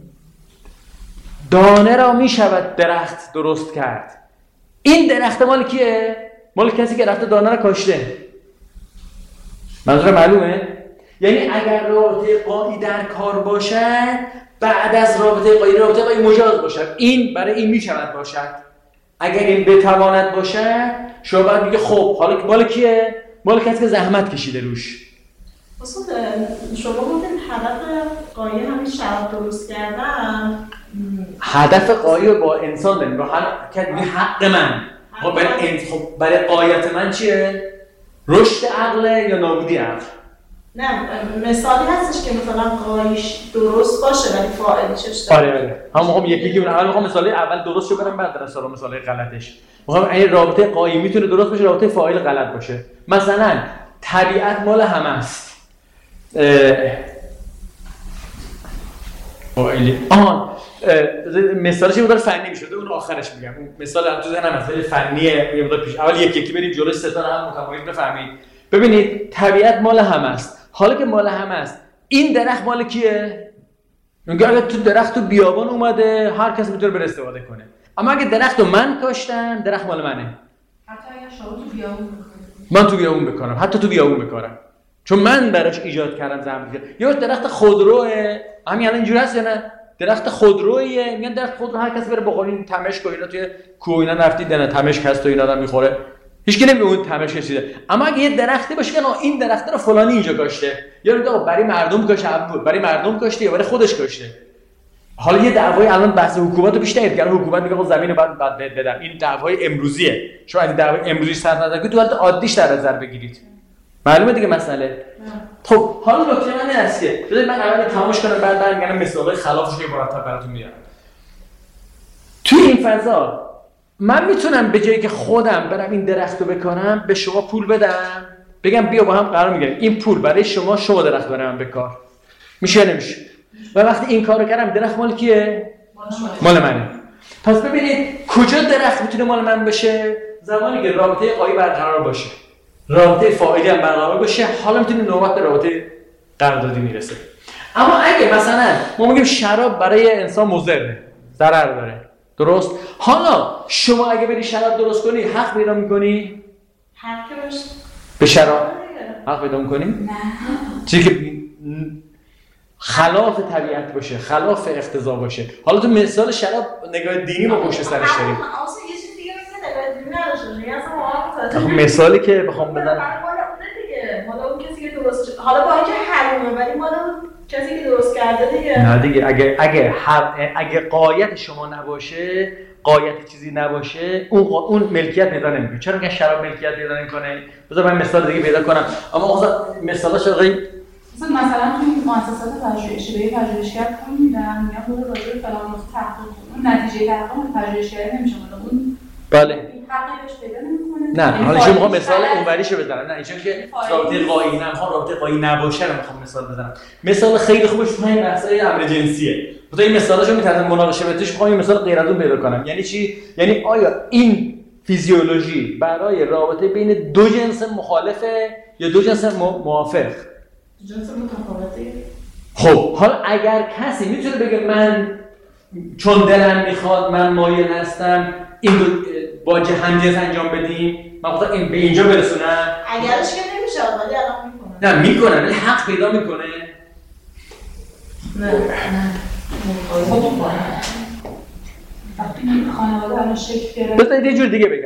دانه را میشود درخت درست کرد. این درخت مال کیه؟ مال کسی که رفته دانه را کاشته. منظور معلومه؟ یعنی اگر رابطه قایی در کار باشد، بعد از رابطه قایی رابطه قایی مجاز باشد، این برای این میشود باشد. اگر این بتواند باشد، شما باید میگه خب حالا مال کیه؟ مال کسی که زحمت کشیده روش. اصلا شما گفتین هدف قایی همین شراب درست کردن. هدف قایی با انسان داریم، با هر حق من. خب برای خب برای قایت من چیه؟ رشد عقل یا نابودی عقل؟ نه مثالی هستش که مثلا قایش درست باشه ولی فاعلش اشتباه. آره آره. هم میخوام یکی یکی اول میخوام مثال اول درست شو برم بعد درس سال مثال غلطش. میخوام این رابطه قایی میتونه درست باشه، رابطه فاعل غلط باشه. مثلا طبیعت مال همه است. فاعلی. آها مثالش یه مقدار فنی میشه، اون آخرش میگم. مثال هم تو ذهنم مثلا فنیه، یه مقدار پیش. اول یک یکی بریم جلوی سه تا هم متفاوت بفهمید. ببینید طبیعت مال همه است. حالا که مال همه است، این درخت مال کیه؟ میگه اگه تو درخت تو بیابان اومده هر کس میتونه بره استفاده کنه. اما اگه درخت رو من کاشتم، درخت مال منه. حتی اگه شما تو بیابون بکنید. من تو بیابون بکنم، حتی تو بیابون بکنم. چون من براش ایجاد کردم زمین. یا درخت خودروه، همین الان اینجوری هست یا نه؟ درخت خودرویه، میگن درخت خودرو هر کسی بره بخورین تمشک و اینا توی کوه اینا رفتید نه تمشک هست و اینا آدم میخوره. هیچ کی نمیگه اون تمشک رسیده. اما اگه یه درختی باشه که این درخت رو فلانی اینجا کاشته، یا میگه برای مردم کاشته، برای مردم کاشته یا برای خودش کاشته. حالا یه دعوای الان بحث حکومت رو بیشتر کرد. حکومت میگه زمین رو بعد بعد بدم. این دعوای امروزیه. شما اگه دعوای امروزی سر نظر تو حالت عادیش در نظر بگیرید. معلومه دیگه مسئله. خب حالا نکته من این است که بذارید من اول تمامش کنم بعد برمیگردم مثالای خلافش رو مرتب براتون میارم. توی این فضا من میتونم به جایی که خودم برم این درختو بکنم به شما پول بدم، بگم بیا با هم قرار میگیریم این پول برای شما، شما درخت برام بکار. میشه نمیشه؟ و وقتی این کارو کردم درخت مال کیه؟ مال منه. پس ببینید کجا درخت میتونه مال من بشه؟ زمانی که رابطه قایی برقرار باشه، رابطه فاعلی هم برقرار باشه. حالا میتونیم نوبت به رابطه قراردادی میرسه. اما اگه مثلا ما میگیم شراب برای انسان مضره، ضرر داره، درست؟ حالا شما اگه بری شراب درست کنی حق پیدا میکنی؟ حق که باشه به شراب حق پیدا میکنی؟ نه چیزی که خلاف طبیعت باشه، خلاف اقتضا باشه. حالا تو مثال شراب نگاه دینی با پشت سرش داریم. اصلا یه چیز دیگه مثل نگاه دینی نداشته. یعنی اصلا واقعا خب مثالی که بخوام بزنم حالا اون کسی که درست حالا با اینکه حرومه ولی مال اون کسی که درست کرده دیگه. نه دیگه اگه اگه هر اگه قایت شما نباشه، قایت چیزی نباشه، اون اون ملکیت پیدا نمیکنه. چرا که شراب ملکیت پیدا نمیکنه؟ بذار من مثال دیگه پیدا کنم. اما مثلا مثالاش آقای مثلا مثلا توی مؤسسات پژوهشی به پژوهشگر پول میدن، میگن برو راجع به فلان موضوع تحقیق کن. اون نتیجه تحقیق اون پژوهشگری نمیشه، اون بله حقی بهش پیدا نمیکنه. نه حالا چون میخوام مثال اونوریشو بزنم. نه اینجوری که رابطه قایی نه، میخوام رابطه قایی نباشه رو میخوام مثال بزنم. مثال خیلی خوبش تو همین بحثای امر جنسیه. تو این مثالاشو میتونم مناقشه بهش میخوام مثال غیر از اون پیدا کنم. یعنی چی؟ یعنی آیا این فیزیولوژی برای رابطه بین دو جنس مخالفه یا دو جنس موافق؟ جنس متفاوته. خب حالا اگر کسی میتونه بگه من چون دلم میخواد، من مایل هستم این دو با همجنس انجام بدیم، من خواستم این به اینجا برسونم، اگرش که نمیشه ولی الان میکنه. نه میکنه ولی حق پیدا میکنه. نه نه وقتی خانواده الان شکل گرفت. بذارید یه جور دیگه بگم.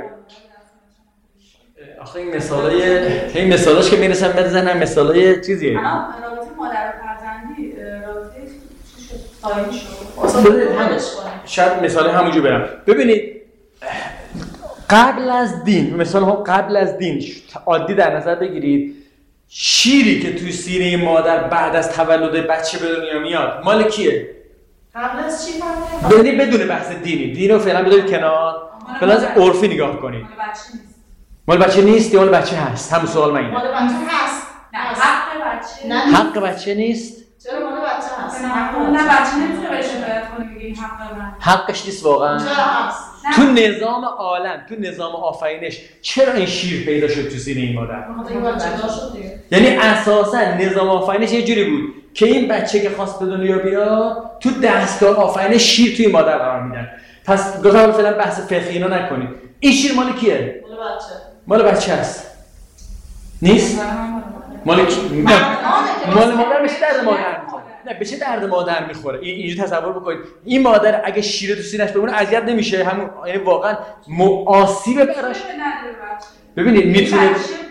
آخه این مثالای این مثالاش که میرسن بزنم مثالای چیزیه. الان رابطه مادر و فرزندی رابطه چی شد؟ قایم شد. اصلا همش شاید مثال همونجوری برم. ببینید قبل از دین، مثال هم قبل از دین عادی در نظر بگیرید، شیری که توی سینه مادر بعد از تولد بچه به دنیا میاد مال کیه؟ قبل از چی فهمیدی؟ ببینید بدون بحث دینی، دینو فعلا بذارید کنار، فعلا از عرفی نگاه کنید. مال بچه نیست. مال بچه نیست یا مال بچه هست؟ همون سوال من اینه. مال بچه هست. نه حق بچه. نه حق بچه نیست؟ چرا مال بچه هست؟ نه بچه نمیتونه بهش شکایت کنه بگه این حق من. حقش نیست واقعا. چرا هست؟ تو نظام عالم، تو نظام آفرینش چرا این شیر پیدا شد تو سینه این مادر؟ این بچه داشت دیگه. یعنی اساسا نظام آفرینش یه جوری بود که این بچه که خواست به دنیا بیاد تو دستگاه آفرینش شیر توی مادر قرار میدن. پس گفتم فعلا بحث فقهی اینا نکنید. این شیر مال کیه؟ مال بچه. مال بچه است. نیست؟ مال کی؟ مال مادر به چه درد مادر میخوره؟ نه به چه درد مادر میخوره؟ این اینجوری تصور بکنید این مادر اگه شیر تو سینه‌اش بمونه اذیت نمیشه، همون یعنی واقعا آسیبه براش. ببینید میتونه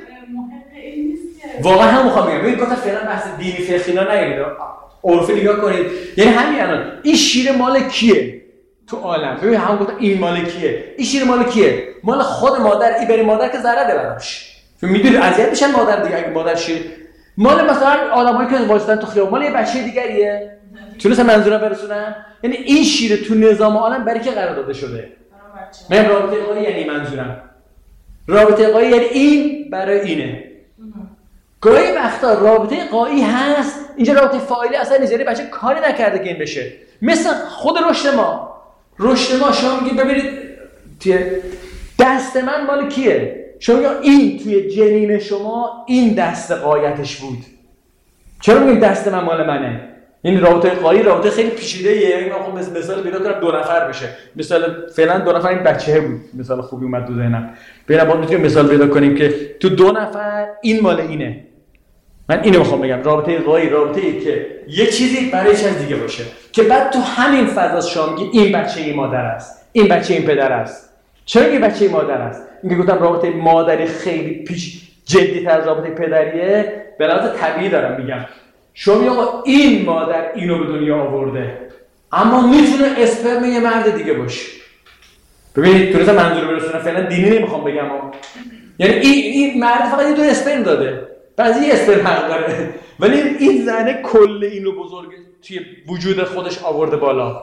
واقعا هم میخوام بگم ببین گفتم فعلا بحث دینی فقهی اینا نگیرید، عرفی نگاه کنید. یعنی همین الان این شیر مال کیه تو عالم؟ ببین هم گفتم این مال کیه؟ این شیر مال کیه؟ مال خود مادر. این برای مادر که ضرره براش، چون میدونی اذیت میشن مادر دیگه اگه مادر شیر. مال مثلا آدمایی که واسطن تو خیابون مال یه بچه دیگریه. تونستم منظورم برسونم؟ یعنی این شیر تو نظام عالم برای که قرار داده شده؟ من رابطه قایی یعنی منظورم رابطه قایی یعنی این برای اینه. گاهی وقتا رابطه قایی هست اینجا رابطه فاعلی اصلا نظری بچه کاری نکرده که این بشه. مثل خود رشد ما رشد ما شما میگید ببینید توی دست من مال کیه؟ شما میگید این توی جنین شما این دست قایتش بود. چرا میگید دست من مال منه؟ این رابطه قایی رابطه خیلی پیچیده‌ایه. این خب مثال پیدا کنم دو نفر بشه. مثال فعلا دو نفر این بچه‌ه بود. مثال خوبی اومد تو ذهنم. ببینم با میتونیم مثال پیدا کنیم که تو دو نفر این مال اینه. من اینو میخوام بگم رابطه قایی رابطه‌ای که یه چیزی برای چیز دیگه باشه که بعد تو همین فضا شما میگی این بچه این مادر است، این بچه این پدر است. چرا این بچه این مادر است؟ اینکه گفتم رابطه مادری خیلی پیچ جدی‌تر از رابطه پدریه. به لحاظ طبیعی دارم میگم. شما میگی آقا این مادر اینو به دنیا آورده اما میتونه اسپرم یه مرد دیگه باشه. ببینید تو رسم منظور برسونم فعلا دینی نمیخوام بگم ها. یعنی این این مرد فقط یه دونه اسپرم داده، بعضی اسپرم حق داره، ولی این زنه کل اینو بزرگ توی وجود خودش آورده بالا.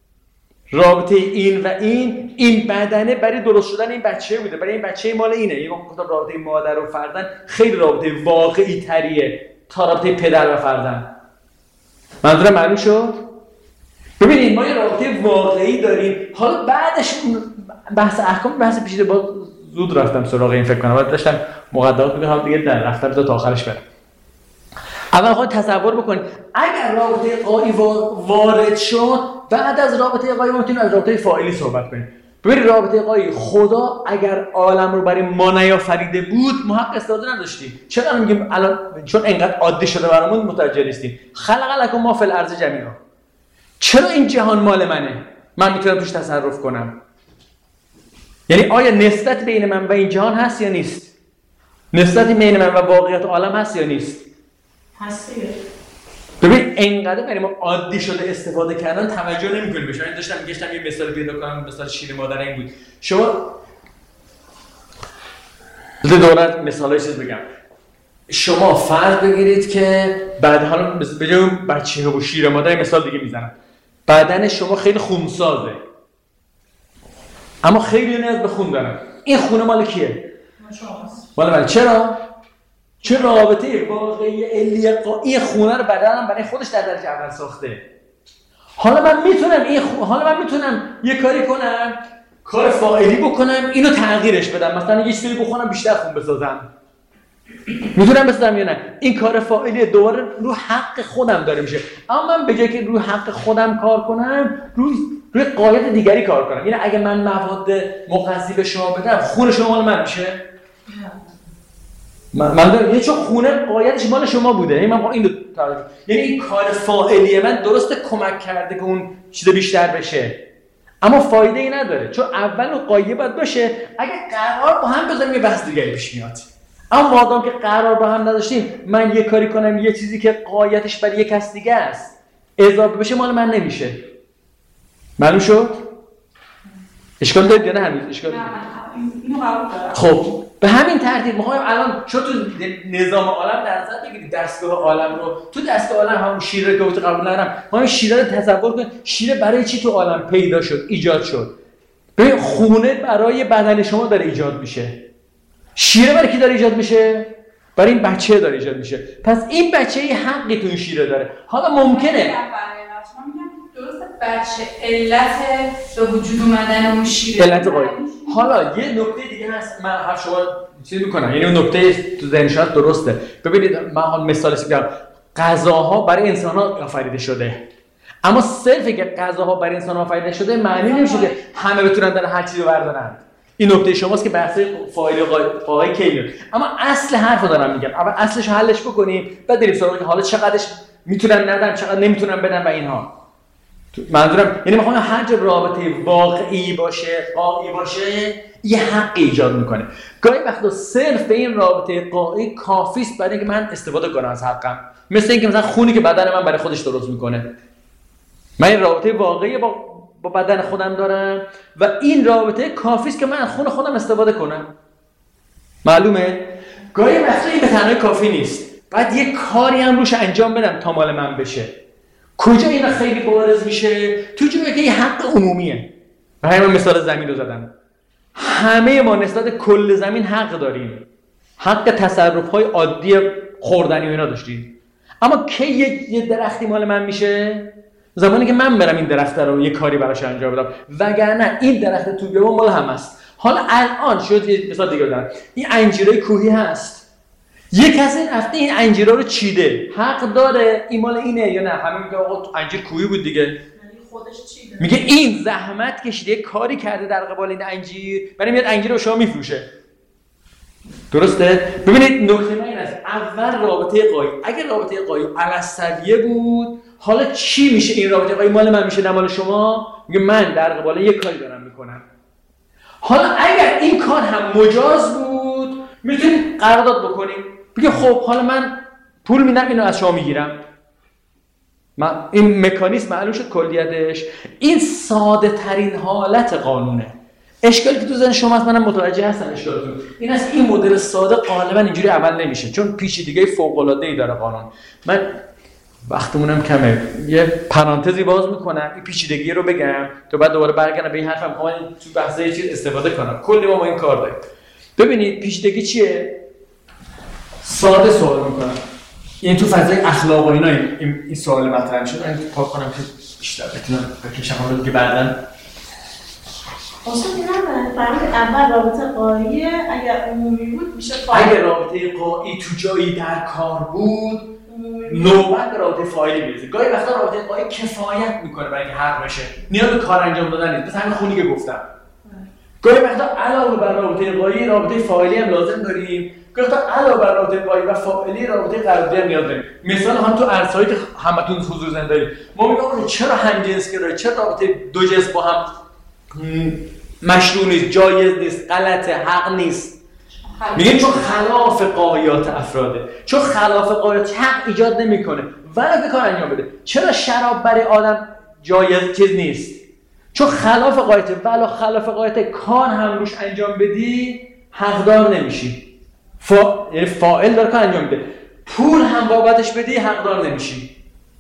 رابطه این و این این بدنه برای درست شدن این بچه بوده، برای این بچه مال اینه. یعنی گفتم رابطه مادر و فرزند خیلی رابطه واقعی تریه تا رابطه پدر و فرزند. منظورم معلوم شد؟ ببینید ما یه رابطه واقعی داریم. حالا بعدش بحث احکام بحث پیچیده با زود رفتم سراغ این فکر کنم. بعد داشتم مقدمات میگم حالا دیگه در رفتم تا آخرش برم. اول خواهد تصور بکنید اگر رابطه قایی وارد شد، بعد از رابطه قایی میتونیم از رابطه فاعلی صحبت کنیم. ببینید رابطه قایی، خدا اگر عالم رو برای ما نیافریده بود ما حق استفاده نداشتیم. چرا میگیم الان؟ چون انقدر عادی شده برامون متوجه نیستیم. خلق لکم ما فی الارض جمیعا. چرا این جهان مال منه؟ من میتونم توش تصرف کنم. یعنی آیا نسبت بین من و این جهان هست یا نیست؟ نسبت بین من و واقعیت عالم هست یا نیست؟ هستیه. ببین اینقدر برای ما عادی شده استفاده کردن توجه نمی‌کنیم بهش. من داشتم میگشتم یه مثال پیدا کنم، مثال شیر مادر این بود. شما دورت مثالای چیز بگم. شما فرض بگیرید که بعد حالا به جای اون بچه و شیر مادر مثال دیگه میزنم. بدن شما خیلی خونسازه. اما خیلی نیاز به خون دارن. این خونه مال کیه؟ مال من. چرا؟ چه رابطه واقعی علی این خونه رو بدنم برای خودش در درجه اول ساخته. حالا من میتونم این خو... حالا من میتونم یه کاری کنم، کار فاعلی بکنم، اینو تغییرش بدم. مثلا یه چیزی بخونم بیشتر خون بسازم. میتونم بسازم یا نه؟ این کار فاعلی دوباره رو حق خودم داره میشه. اما من به جای که رو حق خودم کار کنم، روی روی قایت دیگری کار کنم. یعنی اگه من مواد مغذی به شما بدم، خون شما مال من میشه؟ من من دارم یه چون خونه قایتش مال شما بوده. یعنی من این دو تا یعنی این کار فاعلیه من درسته کمک کرده که اون چیز بیشتر بشه، اما فایده ای نداره. چون اول قایه باید باشه. اگه قرار با هم بذاریم یه بحث دیگری پیش میاد. اما مادام که قرار با هم نداشتیم، من یه کاری کنم یه چیزی که قایتش برای یک کس دیگه است اضافه بشه، مال من نمیشه. معلوم شد؟ اشکال دارید یا نه هنوز؟ اشکال دارید؟ اینو قبول دارم. خب به همین ترتیب میخوایم الان شما تو نظام عالم در نظر بگیرید، دستگاه عالم رو تو دستگاه عالم همون شیر رو که قبول ندارم، ما این شیر رو تصور کنید. شیر برای چی تو عالم پیدا شد، ایجاد شد؟ ببین خونه برای بدن شما داره ایجاد میشه. شیر برای کی داره ایجاد میشه؟ برای این بچه داره ایجاد میشه. پس این بچه یه حقی تو این شیر داره. حالا ممکنه درسته بچه علت به وجود اومدن اون شیر علت قایی. حالا یه نکته دیگه هست، من هر شما چیز میکنم، یعنی اون نکته تو ذهن شما درسته. ببینید من حال مثال میگم، غذاها برای انسان‌ها آفریده شده، اما صرف که غذاها برای انسان‌ها آفریده شده معنی نمیشه که همه بتونن در هر چیزی بردارن. این نکته شماست که بحث فاعل قای کی میاد. اما اصل حرفو دارم میگم، اول اصلش حلش بکنیم، بعد بریم سراغ حالا چقدرش میتونن ندن، چقدر نمیتونن بدن و اینها. منظورم یعنی میخوام هر جا رابطه واقعی باشه، قایی باشه، یه حق ایجاد میکنه. گاهی وقتا صرف به این رابطه قایی کافی است برای اینکه من استفاده کنم از حقم. مثل اینکه مثلا خونی که بدن من برای خودش درست میکنه، من این رابطه واقعی با با بدن خودم دارم و این رابطه کافی است که من از خون خودم استفاده کنم. معلومه؟ گاهی وقتا این به تنهایی کافی نیست، بعد یه کاری هم روش انجام بدم تا مال من بشه. کجا اینا خیلی بارز میشه؟ تو جایی که یه حق عمومیه. و همین مثال زمین رو زدم. همه ما نسبت کل زمین حق داریم. حق تصرف‌های عادی خوردنی و اینا داشتیم. اما کی یه درختی مال من میشه؟ زمانی که من برم این درخت رو یه کاری براش انجام بدم. وگرنه این درخت تو بیابون مال هم است. حالا الان شد یه مثال دیگه بزنم. این انجیرای کوهی هست. یه کسی رفته این انجیرا رو چیده، حق داره این مال اینه یا نه؟ همین میگه آقا انجیر کوهی بود دیگه، خودش چیده. میگه این زحمت کشیده، کاری کرده در قبال این انجیر، برای میاد انجیر رو شما میفروشه. درسته؟ ببینید نکته من این است، اول رابطه قایی، اگر رابطه قایی علسویه بود، حالا چی میشه؟ این رابطه قایی مال من میشه نه مال شما؟ میگه من در قبال یک کاری دارم میکنم. حالا اگر این کار هم مجاز بود، میتونیم قرارداد بکنیم، بگه خب حالا من پول میدم اینو از شما میگیرم. من این مکانیزم معلوم شد کلیتش. این ساده ترین حالت قانونه. اشکالی که تو ذهن شما هست منم متوجه هستم اشکالتون. این است این مدل ساده غالبا اینجوری اول نمیشه، چون پیچیدگی فوق العاده ای داره قانون. من وقتمونم کمه، یه پرانتزی باز میکنم این پیچیدگی رو بگم تا بعد دوباره برگردم به این حرفم که من تو بحث یه چیز استفاده کنم. کلی ما با این کار داریم. ببینید پیچیدگی چیه؟ ساده سوال میکنم. این تو فضای اخلاق و اینا این, این سوال مطرح شد. من پاک کنم که بیشتر بتونم بکشم رو دیگه بعداً. اصلا اینم فهمید اول رابطه قایی اگر عمومی بود میشه فایده. اگر رابطه قایی تو جایی در کار بود نوبت به رابطه فاعلی میرسه. گاهی وقتا رابطه قایی کفایت میکنه برای اینکه حق بشه، نیاز به کار انجام دادن نیست. مثلا همین خونی که گفتم، گاهی وقتا علاوه بر رابطه قایی رابطه فاعلی هم لازم داریم، گاهی وقتا علاوه بر رابطه قایی و فاعلی رابطه قراردادی هم نیاز داریم. مثلا هم تو عرصه‌ای که همتون حضور زنده داریم، ما میگیم چرا همجنسگرایی، چرا رابطه دو جنس با هم مشروع نیست، جایز نیست، غلطه، حق نیست. میگیم چون خلاف قایات افراده، چون خلاف قایات حق ایجاد نمیکنه ولی به کار انجام بده. چرا شراب برای آدم جایز چیز نیست؟ چون خلاف قایته، ولی خلاف قایته کار هم روش انجام بدی حقدار نمیشی. فا... یعنی فاعل داره کار انجام میده، پول هم بابتش بدی حقدار نمیشی.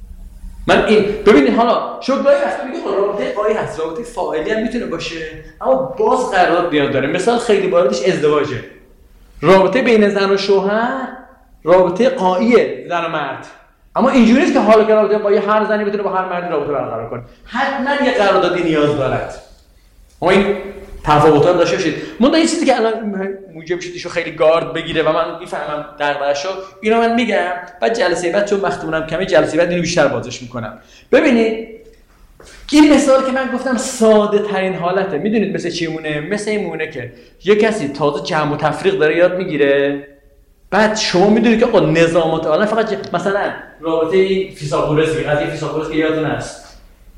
من این ببینید حالا شو گاهی وقتا میگه رابطه قایی هست، رابطه فاعلی هم میتونه باشه اما باز قرارداد نیاز داره. مثال خیلی باردش ازدواجه، رابطه بین زن و شوهر رابطه قاییه، زن و مرد، اما اینجوری نیست که حالا که رابطه قایی هر زنی بتونه با هر مردی رابطه برقرار کنه، حتما یه قراردادی نیاز دارد. اما این تفاوت‌ها داشته باشید. من یه چیزی که الان موجب شد ایشو خیلی گارد بگیره و من میفهمم دغدغه‌شو، اینو من میگم بعد جلسه بعد چون وقتمونم کمه جلسه بعد اینو بیشتر بازش میکنم. ببینید این مثال که من گفتم ساده ترین حالته، میدونید مثل چی مونه؟ مثل این مونه که یه کسی تازه جمع و تفریق داره یاد میگیره، بعد شما میدونید که آقا نظامات عالم فقط ج... مثلا رابطه فیثاغورس، قضیه فیثاغورس که یادتون هست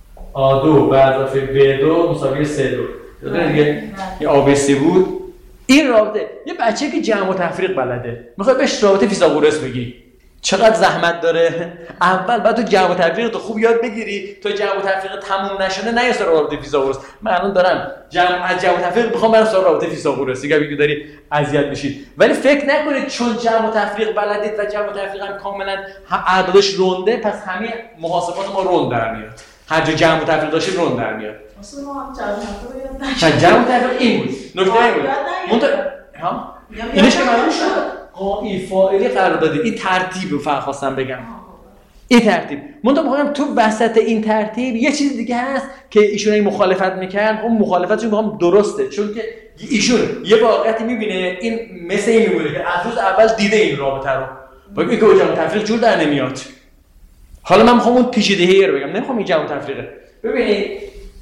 آ دو به اضافه ب دو مساوی سه دو، یادتونه دیگه یه آبسی بود. این رابطه یه بچه که جمع و تفریق بلده میخواد بهش رابطه فیثاغورس بگی، چقدر زحمت داره. اول بعد تو جمع و تفریق تو خوب یاد بگیری، تو جمع و تفریق تموم نشده نه سر رابطه فیثاغورس. من الان دارم جمع از جمع و تفریق میخوام برم سر رابطه فیثاغورس، دیگه میگی داری اذیت میشید. ولی فکر نکنید چون جمع و تفریق بلدید و جمع و تفریق هم کاملا اعدادش رونده پس همه محاسبات ما روند در میاد. هر جا جمع و تفریق داشتید روند در میاد. اصلا ما هم جمع و تفریق یاد جمع و تفریق این بود. نکته این بود. منتها ها اینش که معلوم شد قایی فاعلی قراردادی، این ترتیب رو فقط خواستم بگم. این ترتیب منتها میگم تو وسط این ترتیب یه چیز دیگه هست که ایشون این مخالفت میکنن، اون مخالفتشون میگم درسته، چون که ایشون یه واقعیتی میبینه این مثل این میمونه که از روز اول دیده این رابطه رو، باید که جمع و تفریق جور در نمیاد. حالا من میخوام اون پیچیدگی رو بگم، نمیخوام این جمع و تفریقه. ببینید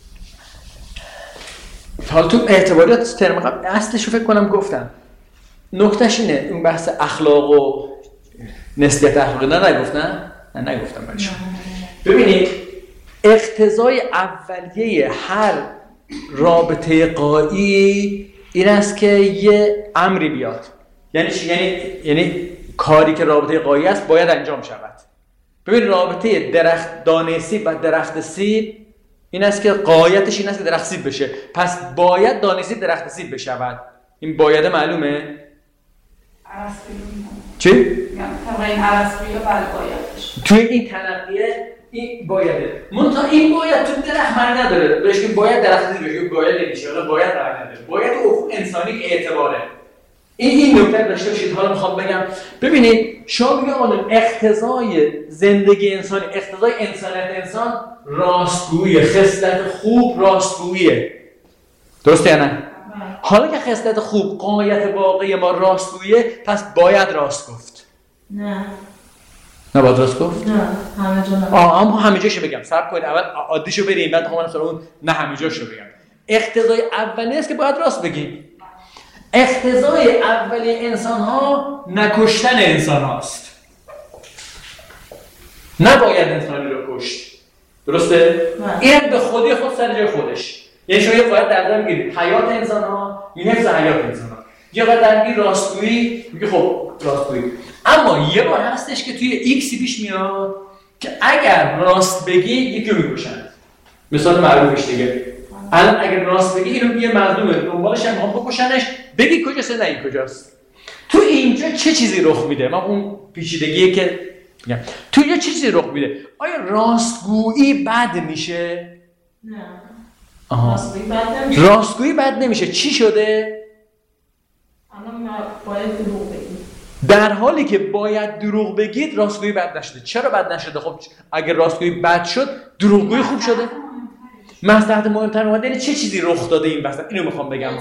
حالا تو اعتباریات ترم قبل اصلش رو فکر کنم گفتم، نکتهش اینه اون بحث اخلاق و نسبیت اخلاقی نه نگفتن؟ نه نگفتم برایشون. ببینید اقتضای اولیه هر رابطه قایی این است که یه امری بیاد. یعنی چی؟ یعنی یعنی کاری که رابطه قایی است باید انجام شود. ببین رابطه درخت دانه سیب و درخت سیب این است که غایتش این است که درخت سیب بشه، پس باید دانه سیب درخت سیب بشود. این باید معلومه؟ چی؟ یعنی طبعا این عرصبی و بلقایتش توی این تنقیه این بایده منتها این باید تو درخت معنی نداره بهش که باید درخت دیگه بگیم باید نمیشه ولی باید معنی نداره. باید افق انسانی اعتباره. این این نکته داشته باشید. حالا میخوام بگم ببینید شما میگه آقا اقتضای زندگی انسانی، اقتضای انسانیت انسان راستگویی، خصلت خوب راستگوییه، درسته یا نه؟ حالا که خصلت خوب غایت واقعی ما راستگوییه پس باید راست گفت. نه نه باید راست گفت؟ نه همه جا نه. آه اما همه جاشو بگم. صبر کنید اول عادیشو بریم بعد همون سر اون نه همه جاشو بگم. اقتضای اولی است که باید راست بگیم. اقتضای اولی انسان ها نکشتن انسان هاست. نباید انسانی رو کشت. درسته؟ نه. این به خودی خود سر جای خودش. یعنی شما یه باید در نظر میگیرید حیات انسان ها، این حفظ حیات انسان ها. یه باید در میگیرید راستگویی، میگه خب راستگویی. اما یه بار هستش که توی ایکسی پیش میاد که اگر راست بگی یکی رو میکشن. مثال معروفش دیگه. الان اگر راست بگی اینو یه مظلومه دنبالش هم میخوام بکشنش، بگی کجاست نه این کجاست. تو اینجا چه چیزی رخ میده؟ من اون پیچیدگیه که میگم. تو اینجا چه چیزی رخ میده؟ آیا راستگویی بد میشه؟ نه. آها. راستگویی بد نمیشه. راستگویی بد نمیشه. چی شده؟ الان باید دروغ بگید. در حالی که باید دروغ بگید راستگویی بد نشده. چرا بد نشده؟ خب اگر راستگویی بد شد دروغگویی خوب شده. مصلحت مهمتر اومده. یعنی چه چیزی رخ داده این وسط؟ اینو میخوام بگم.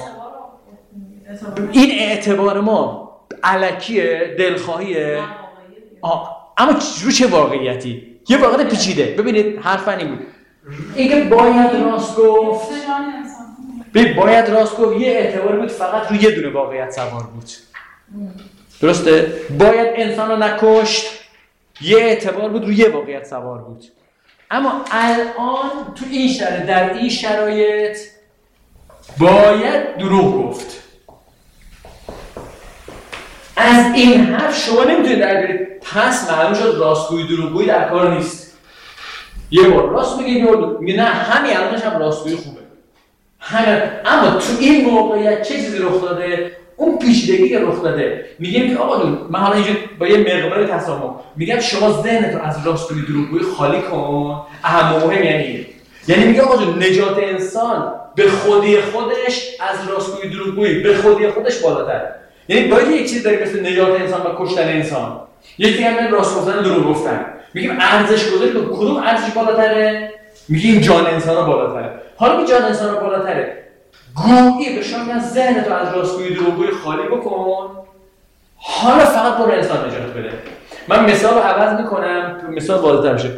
این اعتبار ما الکیه، دلخواهیه. آه اما رو چه واقعیتی؟ یه واقعیت پیچیده. ببینید حرف این بود اینکه باید راست گفت، ببین باید راست گفت یه اعتباری بود فقط روی یه دونه واقعیت سوار بود. درسته؟ باید انسان رو نکشت یه اعتبار بود روی یه واقعیت سوار بود. اما الان تو این شرایط، در این شرایط باید دروغ گفت. از این حرف شما نمیتونید در برید پس معلوم شد راستگویی دروغگویی در کار نیست. یه بار راست میگه، یه بار میگه نه همین الانش هم راستگویی خوبه. همین. اما تو این موقعیت چه چیزی رخ داده؟ اون پیچیدگی که رخ داده. میگیم که آقا من حالا اینجا با یه مقدار تسامح میگم شما ذهنتو از راستگویی دروغگویی خالی کن. اهم و مهم یعنی یعنی میگه آقا نجات انسان به خودی خودش از راستگویی دروغگویی به خودی خودش بالاتره. یعنی باید یک چیز داریم مثل نجات انسان و کشتن انسان، یکی هم راست گفتن و دروغ گفتن. میگیم ارزش گذاری کدوم ارزش بالاتره؟ میگیم جان انسان بالاتره. حالا که جان انسان بالاتره گویی به شما میگن ذهنتو از راستگویی دروغگویی خالی بکن، حالا فقط برو انسان نجات بده. من مثال رو عوض میکنم مثال واضح‌تر بشه.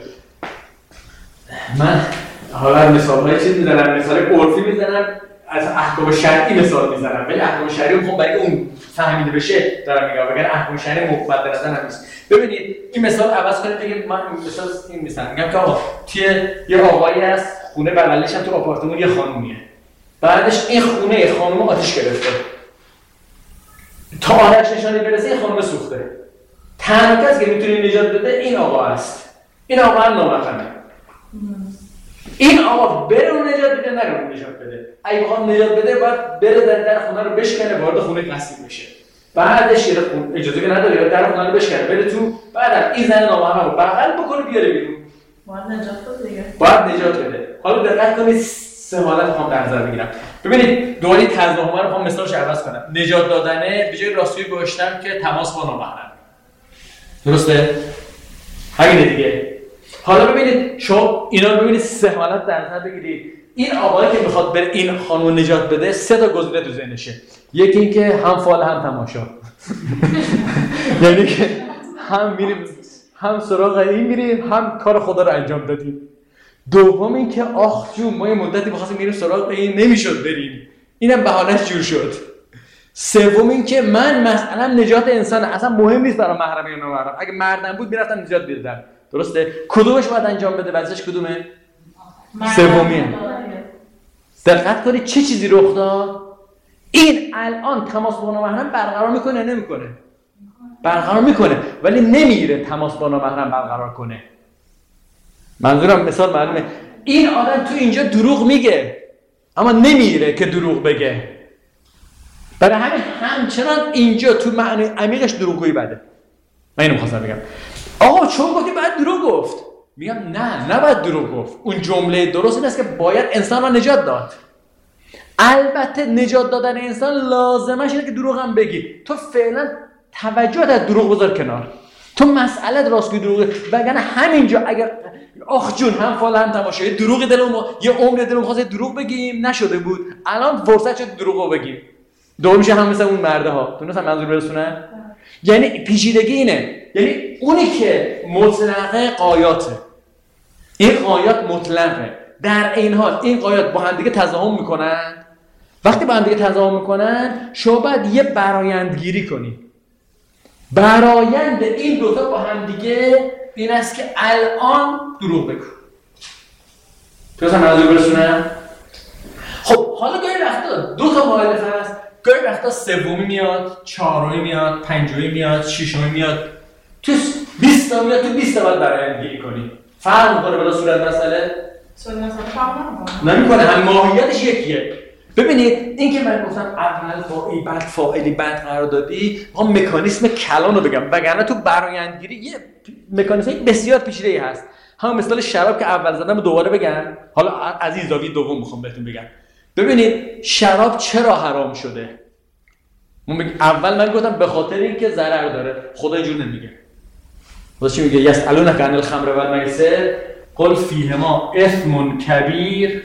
من حالا مثال‌های چیز میزنم، مثال عرفی میزنم، از احکام شرعی مثال میزنم، ولی احکام شرعی رو میخوام برای اون فهمیده بشه دارم میگم، وگرنه احکام شرعی مفبر به نظر نمیاد. ببینید این مثال عوض کنید بگید من مثال این میزنم، میگم که آقا توی یه آقایی هست خونه بغلش هم تو آپارتمان یه خانومیه، بعدش این خونه خانوم آتش گرفته، تا آتش نشانی برسه این خانوم سوخته. تنها کسی که میتونه نجات بده این آقا است. این آقا هم نامحرمه. این آقا بره اون نجات بده نه اون نجات بده. اگه بخواد نجات بده باید بره در در خونه رو بشکنه وارد خونه قصدی بشه. بعدش یه خونه اجازه که نداره در خونه رو بشکنه بره تو، بعدم این زن نامحرم رو بغل بکنه بیاره بیرون. باید نجات بده دیگه. باید نجات بده. حالا دقت کنید سه حالت میخوام در نظر بگیرم. ببینید دوباره تضمین رو میخوام مثالش عوض کنم. نجات دادنه به جای راستگویی گذاشتم که تماس با نامحرم. درسته؟ همینه دیگه. حالا ببینید شما اینا رو ببینید سه حالت در نظر بگیرید. این آقایی که میخواد بره این خانم نجات بده سه تا گزینه تو ذهنشه. یکی این که هم فال هم تماشا. یعنی که هم میریم هم سراغ این میریم هم کار خدا رو انجام دادیم. دوم این که آخ جون ما یه مدتی می‌خواستیم میریم سراغ این نمیشد بریم. اینم بهانه‌اش جور شد. سوم این که من مثلا نجات انسان اصلا مهم نیست برام محرم یا نامحرم. اگه مردم بود میرفتم نجات میدادم. درسته؟ کدومش باید انجام بده؟ وضعش کدومه؟ سومیه. دقت کنید چه چیزی رخ داد؟ این الان تماس با نامحرم برقرار میکنه نمیکنه؟ برقرار میکنه ولی نمیره تماس با نامحرم برقرار کنه. منظورم مثال معلومه. این آدم تو اینجا دروغ میگه اما نمیره که دروغ بگه. برای همین همچنان اینجا تو معنی عمیقش دروغگویی بده. من اینو می‌خواستم بگم. آقا چون گفتی باید دروغ گفت. میگم نه نباید دروغ گفت. اون جمله درست این است که باید انسان رو نجات داد. البته نجات دادن انسان لازمش اینه که دروغ هم بگی. تو فعلا توجه از دروغ بذار کنار. تو مسئله راستگویی دروغ وگرنه همینجا اگر آخ جون هم فال هم تماشا یه دروغی دلم یه عمر دلم خواست دروغ بگیم نشده بود الان فرصت شد دروغو بگیم دوم میشه هم مثل اون مرده ها. تونستم منظور برسونم؟ یعنی پیچیدگی اینه، یعنی اونی که مطلقه قایاته، این قایات مطلقه، در این حال این قایات با هم دیگه تضاهم میکنن. وقتی با هم دیگه تضاهم میکنن شما باید یه برآیندگیری کنی. برآیند این دوتا با هم دیگه این است که الان دروغ بگو. تونستم منظور برسونم؟ خب حالا گاهی وقتا دو تا مؤلفه هست، گاهی وقتا سومی میاد، چهارمی میاد، پنجمی میاد، ششمی میاد. تو بیست تا میاد، تو بیست تا باید برآیندگیری کنی. فرق میکنه بلا صورت مسئله؟ صورت مسئله فرق نمیکنه. نمیکنه، هم ماهیتش یکیه. ببینید این که من گفتم اول فاعلی بعد فاعلی بعد قرار دادی، ما مکانیسم کلان رو بگم، وگرنه تو برآیندگیری یه مکانیسم بسیار پیچیده‌ای هست. هم مثال شراب که اول زدم دوباره بگم، حالا از این زاویه دوم میخوام بهتون بگم. ببینید شراب چرا حرام شده؟ اول من گفتم به خاطر اینکه ضرر داره. خدا اینجور نمیگه. خدا چی میگه؟ یسألونک عن الخمر و المیسر قل فیهما اثم کبیر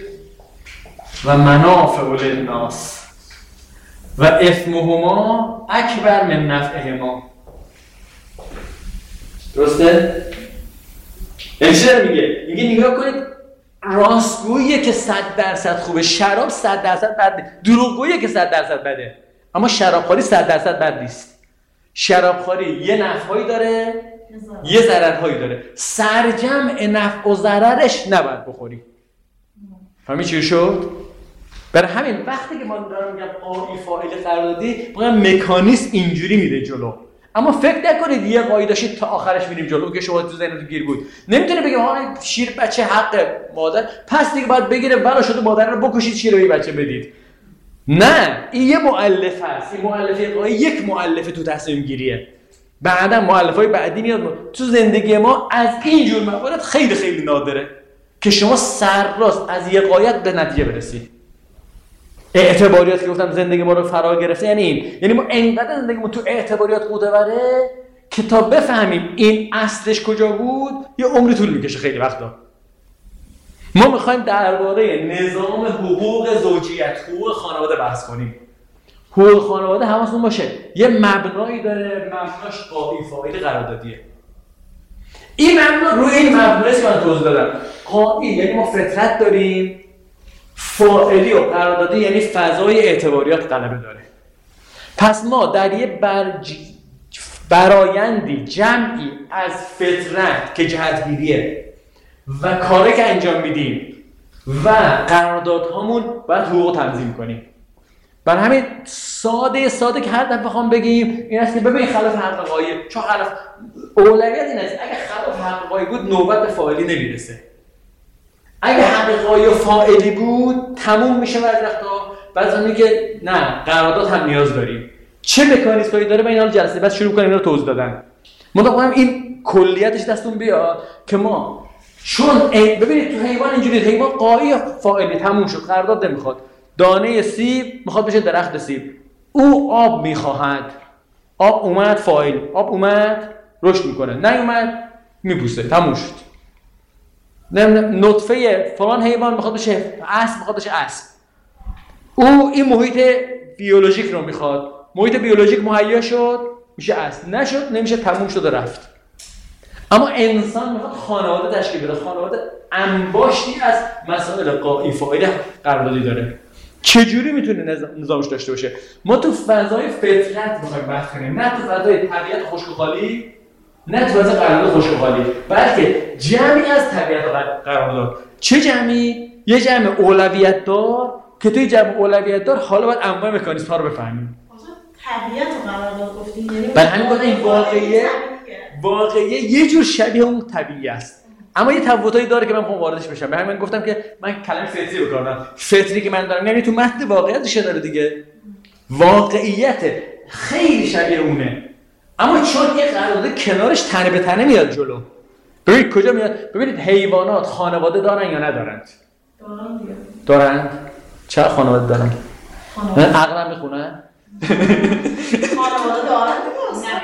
و منافع للناس و اثمهما اکبر من نفعهما. درسته؟ یعنی چی داره میگه؟ میگه نگاه کنید راستگوییه که صد درصد خوبه، شراب صد درصد بده، دروغگوییه که صد درصد بده، اما شرابخوری صد درصد بد نیست. شرابخوری یه نفعایی داره یه ضررهایی داره، سرجمع نفع و ضررش نباید بخوری. فهمی چی شد؟ برای همین وقتی که ما دارم میگم قاعی فاعل قراردادی، میگم مکانیزم اینجوری میره جلو. اما فکر نکنید یه قاعده داشتید تا آخرش میریم جلو که شما تو ذهنتون گیر بود. نمیتونه بگه ها شیر بچه حق مادر، پس دیگه باید بگیره بلا شده مادر رو بکشید شیر به بچه بدید. نه، این یه مؤلف هست. این مؤلفه قاعده یک مؤلفه تو تصمیم گیریه. بعدا مؤلفه‌های بعدی میاد. تو زندگی ما از این جور موارد خیلی خیلی نادره که شما سرراست از یه قایت به نتیجه برسید. اعتباریات که گفتم زندگی ما رو فرا گرفته یعنی این، یعنی ما انقدر زندگیمون تو اعتباریات قوطه بره که تا بفهمیم این اصلش کجا بود یه عمری طول میکشه خیلی وقتا. ما میخوایم درباره نظام حقوق زوجیت، حقوق خانواده بحث کنیم. حقوق خانواده حواستون باشه یه مبنایی داره، مبناش قاعی فاعل قراردادیه. این مبنا روی این مبناست که من توضیح دادم. قاعی یعنی ما فطرت داریم، فاعلی و قراردادی یعنی فضای اعتباریات غلبه داره. پس ما در یه برج... برایندی جمعی از فطرت که جهتگیریه و کاری که انجام میدیم و قراردادهامون باید حقوق تنظیم کنیم. برای همین ساده ساده که هر دفعه بخوام بگیم این است که ببین خلاف حق قاعی، چون خلاف اولویت این است اگه خلاف حق قاعی بود نوبت به فاعلی نمیرسه. اگه حق قاعی و فاعلی بود تموم میشه بعضی وقتا. بعضی میگه نه قرارداد هم نیاز داریم. چه مکانیزمی داره؟ با این حال جلسه بعد شروع کنیم اینا رو توضیح دادن. مطمئنم این کلیتش دستون بیاد که ما چون ببینید تو حیوان اینجوریه، حیوان قاعی یا فاعلی تموم شد، قرارداد نمیخواد. دانه سیب میخواد بشه درخت سیب، او آب میخواهد، آب اومد فاعل، آب اومد رشد میکنه، نیومد میپوسه، تموم شد. نطفه فلان حیوان میخواد بشه اسب، میخواد بشه اسب، او این محیط بیولوژیک رو میخواد، محیط بیولوژیک مهیا شد میشه اسب، نشد نمیشه، تموم شد و رفت. اما انسان میخواد خانواده تشکیل بده. خانواده انباشتی از مسائل قاعی فاعل قراردادی داره. چجوری میتونه نظامش داشته باشه؟ ما تو فضای فطرت میخوایم بحث کنیم، نه تو فضای طبیعت خشک و خالی، نه تو فضای قرارداد خشک و خالی، بلکه جمعی از طبیعت و قرارداد. چه جمعی؟ یه جمع اولویت دار که توی جمع اولویت دار حالا باید انواع مکانیزم ها رو بفهمیم. طبیعت و قرارداد گفتین، یعنی برای همین گفتم این واقعیه واقعیه یه جور شبیه اون طبیعی است، اما یه تفاوتایی داره که من میخوام واردش بشم. به همین من گفتم که من کلمه فطری به کار میبرم. فطری که من دارم یعنی تو متن واقعیتش داره دیگه، واقعیت خیلی شبیه اونه، اما چون یه قرارداد کنارش تنه به تنه میاد جلو. ببینید کجا میاد. ببینید حیوانات خانواده دارن یا ندارند؟ دارن دیگه. دارن. چه خانواده دارن؟ خانواده عقل میخونن؟ خانواده دارن دیگه.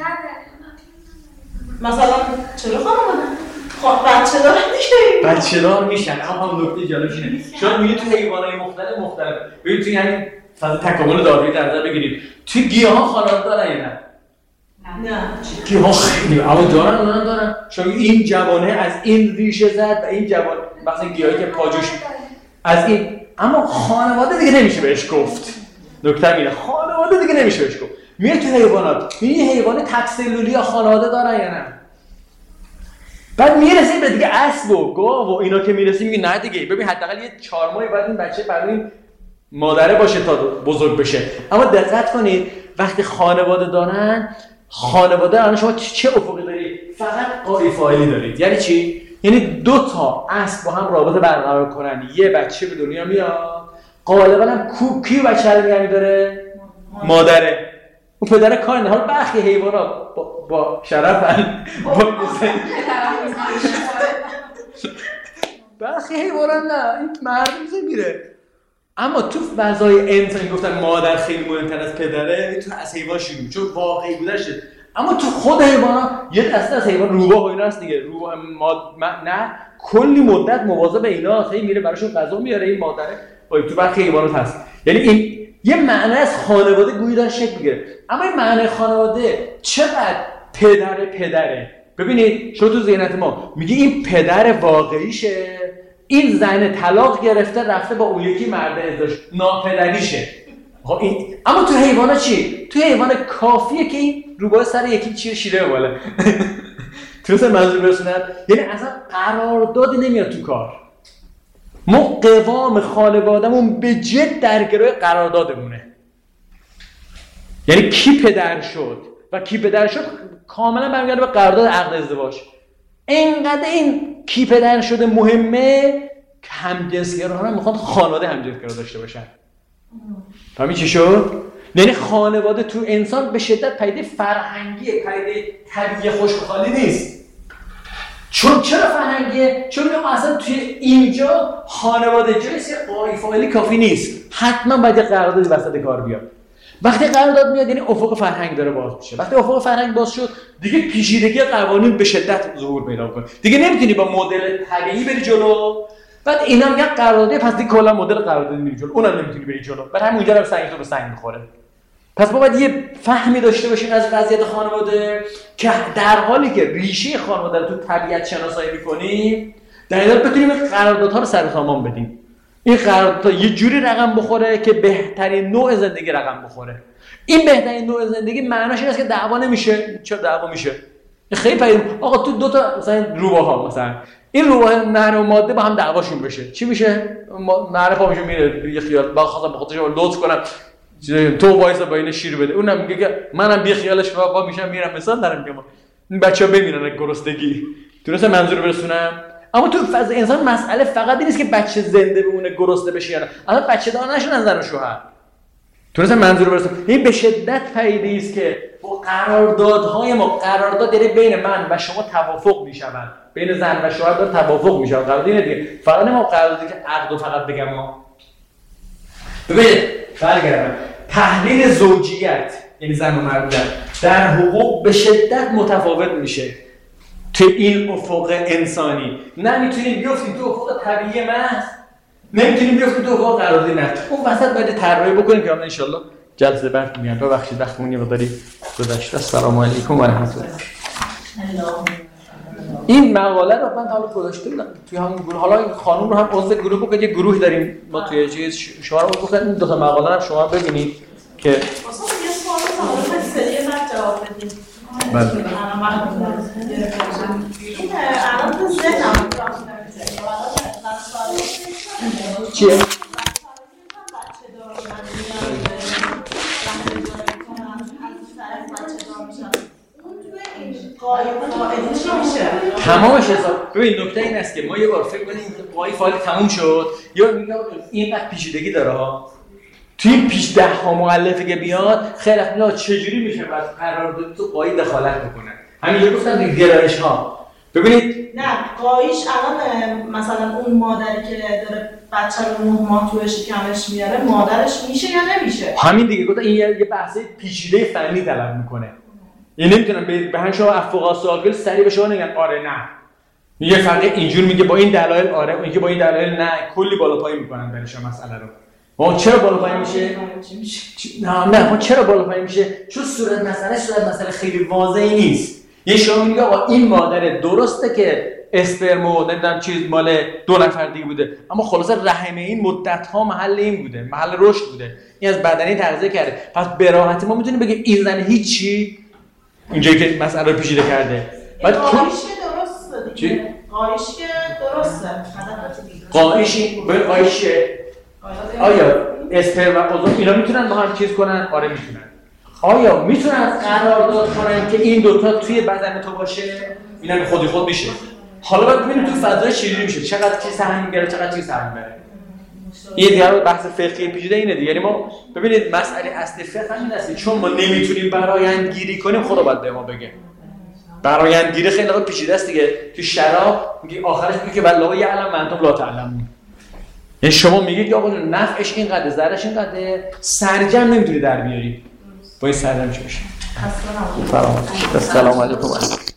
مثلا چرا خانواده؟ بچه دارن دیگه. بچه دار میشن. اما هم نکته جالبش اینه چون میگه تو حیوانات مختلف مختلف ببین توی همین فاز تکامل دارویی در نظر بگیرید توی گیاها خانواده دارن یا نه؟ نه. گیاها خیلی اما دارن اونها دارن. چون این جوانه از این ریشه زد و این جوان مثلا گیاهی که پاجوش از این، اما خانواده دیگه نمیشه بهش گفت. نکته اینه خانواده دیگه نمیشه بهش گفت. میره تو حیوانات این حیوان تکسلولی خانواده دارن یا نه؟ بعد میرسیم به دیگه اسب و گاو و اینا که میرسیم میگه نه دیگه ببین حداقل یه چهار ماهی بعد این بچه برای این مادره باشه تا بزرگ بشه. اما دقت کنید وقتی خانواده دارن، خانواده الان شما چه افقی دارید؟ فقط قاعی فاعلی دارید. یعنی چی؟ یعنی دو تا اسب با هم رابطه برقرار کنن، یه بچه به دنیا میاد، غالبا هم کو کی بچه رو نگه می‌داره؟ مادره. اون پدر کار نه. حالا برخی حیوانات با, با شرفن با برخی حیوانات نه این مردم میره. اما تو فضای انسانی گفتن مادر خیلی مهمتر از پدره، تو از حیوان شروع چون واقعی بودنشه. اما تو خود حیوانات یه دسته از حیوان روباه و اینا هست دیگه. روباه ماد... نه کلی مدت مواظب اینا هی میره براشون غذا میاره این مادره. تو برخی حیوانات هست. یعنی این یه معنی از خانواده گویی داره شکل میگیره. اما این معنی خانواده چقدر پدر پدره ببینید شما تو ذهنیت ما میگه این پدر واقعیشه، این زن طلاق گرفته رفته با اون یکی مرد ازدواج، ناپدریشه. خب این اما تو حیوانات چی؟ تو حیوان کافیه که این روباه سر یکی چیه شیره بالا. تو مثلا منظور برسوند، یعنی اصلا قرارداد نمیاد تو کار. ما قوام خانواده‌مون به جد در گروه قراردادمونه. یعنی کی پدر شد و کی پدر شد کاملا برمیگرده به قرارداد عقد ازدواج. اینقدر این کی پدر شده مهمه که همجنسگراها هم میخوان خانواده همجنسگرا داشته باشن. فهمی چی شد؟ یعنی خانواده تو انسان به شدت پدیده فرهنگیه، پدیده طبیعی خوشبخالی نیست. چون چرا فرهنگیه؟ چون میگم اصلا توی اینجا خانواده جنسی قای فاعلی کافی نیست، حتما باید قراردادی وسط کار بیاد. وقتی قرارداد میاد یعنی افق فرهنگ داره باز میشه. وقتی افق فرهنگ باز شد دیگه پیچیدگی قوانین به شدت ظهور پیدا کنه. دیگه نمیتونی با مدل طبیعی بری جلو. بعد اینا میگن قراردادی، پس دیگه کلا مدل قراردادی میری جلو، اونم نمیتونی بری جلو. بعد همون اونجا هم سنگ تو به سنگ میخوره. پس ما باید یه فهمی داشته باشیم از وضعیت خانواده که در حالی که ریشه خانواده رو تو طبیعت شناسایی می‌کنیم، در این حال بتونیم قراردادها رو سر سامان بدیم. این قراردادها یه جوری رقم بخوره که بهترین نوع زندگی رقم بخوره. این بهترین نوع زندگی معناش این است که دعوا نمیشه. چرا دعوا میشه؟ خیلی پیدا آقا تو دو تا مثلا روباها، مثلا این روباه نر و ماده با هم دعواشون بشه، چی میشه؟ نر پا میشه میره یه خیال با خاطر خودش لطف کنم تو وایسا با این شیر بده، اونم میگه که منم بی خیالش وا میشم میرم، مثلا دارم میگم این بچه‌ها بمیرن گرسنگی. درسته منظور برسونم؟ اما تو فاز انسان مسئله فقط این نیست که بچه زنده بمونه گرسنه بشه یا نه، اصلا بچه دار نشن زن و شوهر. درسته منظور برسونم؟ این به شدت پدیده است که با قراردادهای ما، قرارداد داره بین من و شما توافق میشوند، بین زن و شوهر داره توافق میشه. قرارداد اینه دیگه، فقط ما قراردادی که عقد و فقط بگم ما. ببینید برگردم تحلیل زوجیت یعنی زن و مرد در حقوق به شدت متفاوت میشه تو این افق انسانی. نمیتونیم بیافتیم تو افق طبیعی محض، نمیتونیم بیافتیم تو افق قراردادی نه. اون وسط باید طراحی بکنیم که ان شاءالله جلسه بعد میاد. ببخشید وقتمون یه مقداری گذشته. السلام علیکم و رحمت الله. این مقاله رو من حالا گذاشته بودم توی همون گروه. حالا این خانم رو هم عضو گروه بکنید، یه گروه داریم ما توی چیز شما رو عضو بکنید. این دو تا مقاله رو شما ببینید که واسه یه سوال سوال سری بعد جواب بدید. بله. این الان تو ذهنم چیه؟ تمامش حساب. ببین نکته این است که ما یه بار فکر کنیم که قای فعال تموم شد یا میگم اینقدر پیچیدگی داره ها. توی این پیش ده ها مؤلفه که بیاد خیلی وقتا چجوری میشه بعد قرارداد تو قای دخالت بکنه. همین گفتم دیگه گرایش ها. ببینید نه قایش الان مثلا اون مادری که داره بچه رو نه ماه توی شکمش میاره مادرش میشه یا نمیشه؟ همین دیگه گفتم این یه بحث پیچیده فنی طلب میکنه. یعنی نمیتونم به هم شما افقا سوال سریع به شما نگن آره نه. یه فرقی اینجور میگه با این دلایل آره، اون که با این دلایل نه، کلی بالا پایین میکنن برای شما مسئله رو. ما چرا بالا پایین میشه؟ نه نه ما چرا بالا پایین میشه؟ چون صورت مسئله صورت مسئله خیلی واضحی نیست. یه شما میگه آقا این مادر درسته که اسپرم و نمیدونم چیز مال دو نفر دیگه بوده، اما خلاصه رحم این مدت ها محل این بوده، محل رشد بوده، این از بدنی تغذیه کرده. پس به راحتی ما میتونیم بگیم این زن هیچی اینجایی که مسئله رو پیچیده کرده. بعد قایش درسته دیگه. چی؟ قایش که درسته. قایشی به قایشه آیا اسپرم و اوزون اینا میتونن با هم چیز کنن؟ آره میتونن. آیا میتونن قرارداد کنن که این دوتا توی بدن تو باشه؟ اینا به خودی خود میشه. حالا باید ببینیم تو فضای چجوری میشه، چقدر کی سهم میبره، چقدر کی سهم میبره. این دیگه بحث فقهی پیچیده اینه دیگه. یعنی ما ببینید مسئله اصلی فقه همین است، چون ما نمیتونیم برآیندگیری کنیم خدا باید به ما بگه. برآیندگیری خیلی پیچیده است دیگه. تو شرع میگه آخرش میگه که والله یعلم انتم لا تعلمون. یعنی شما میگید که آقا نفعش اینقدر، ضررش اینقدر، سرجم نمیتونی در بیاری. با این سرجم چی میشه؟ السلام علیکم.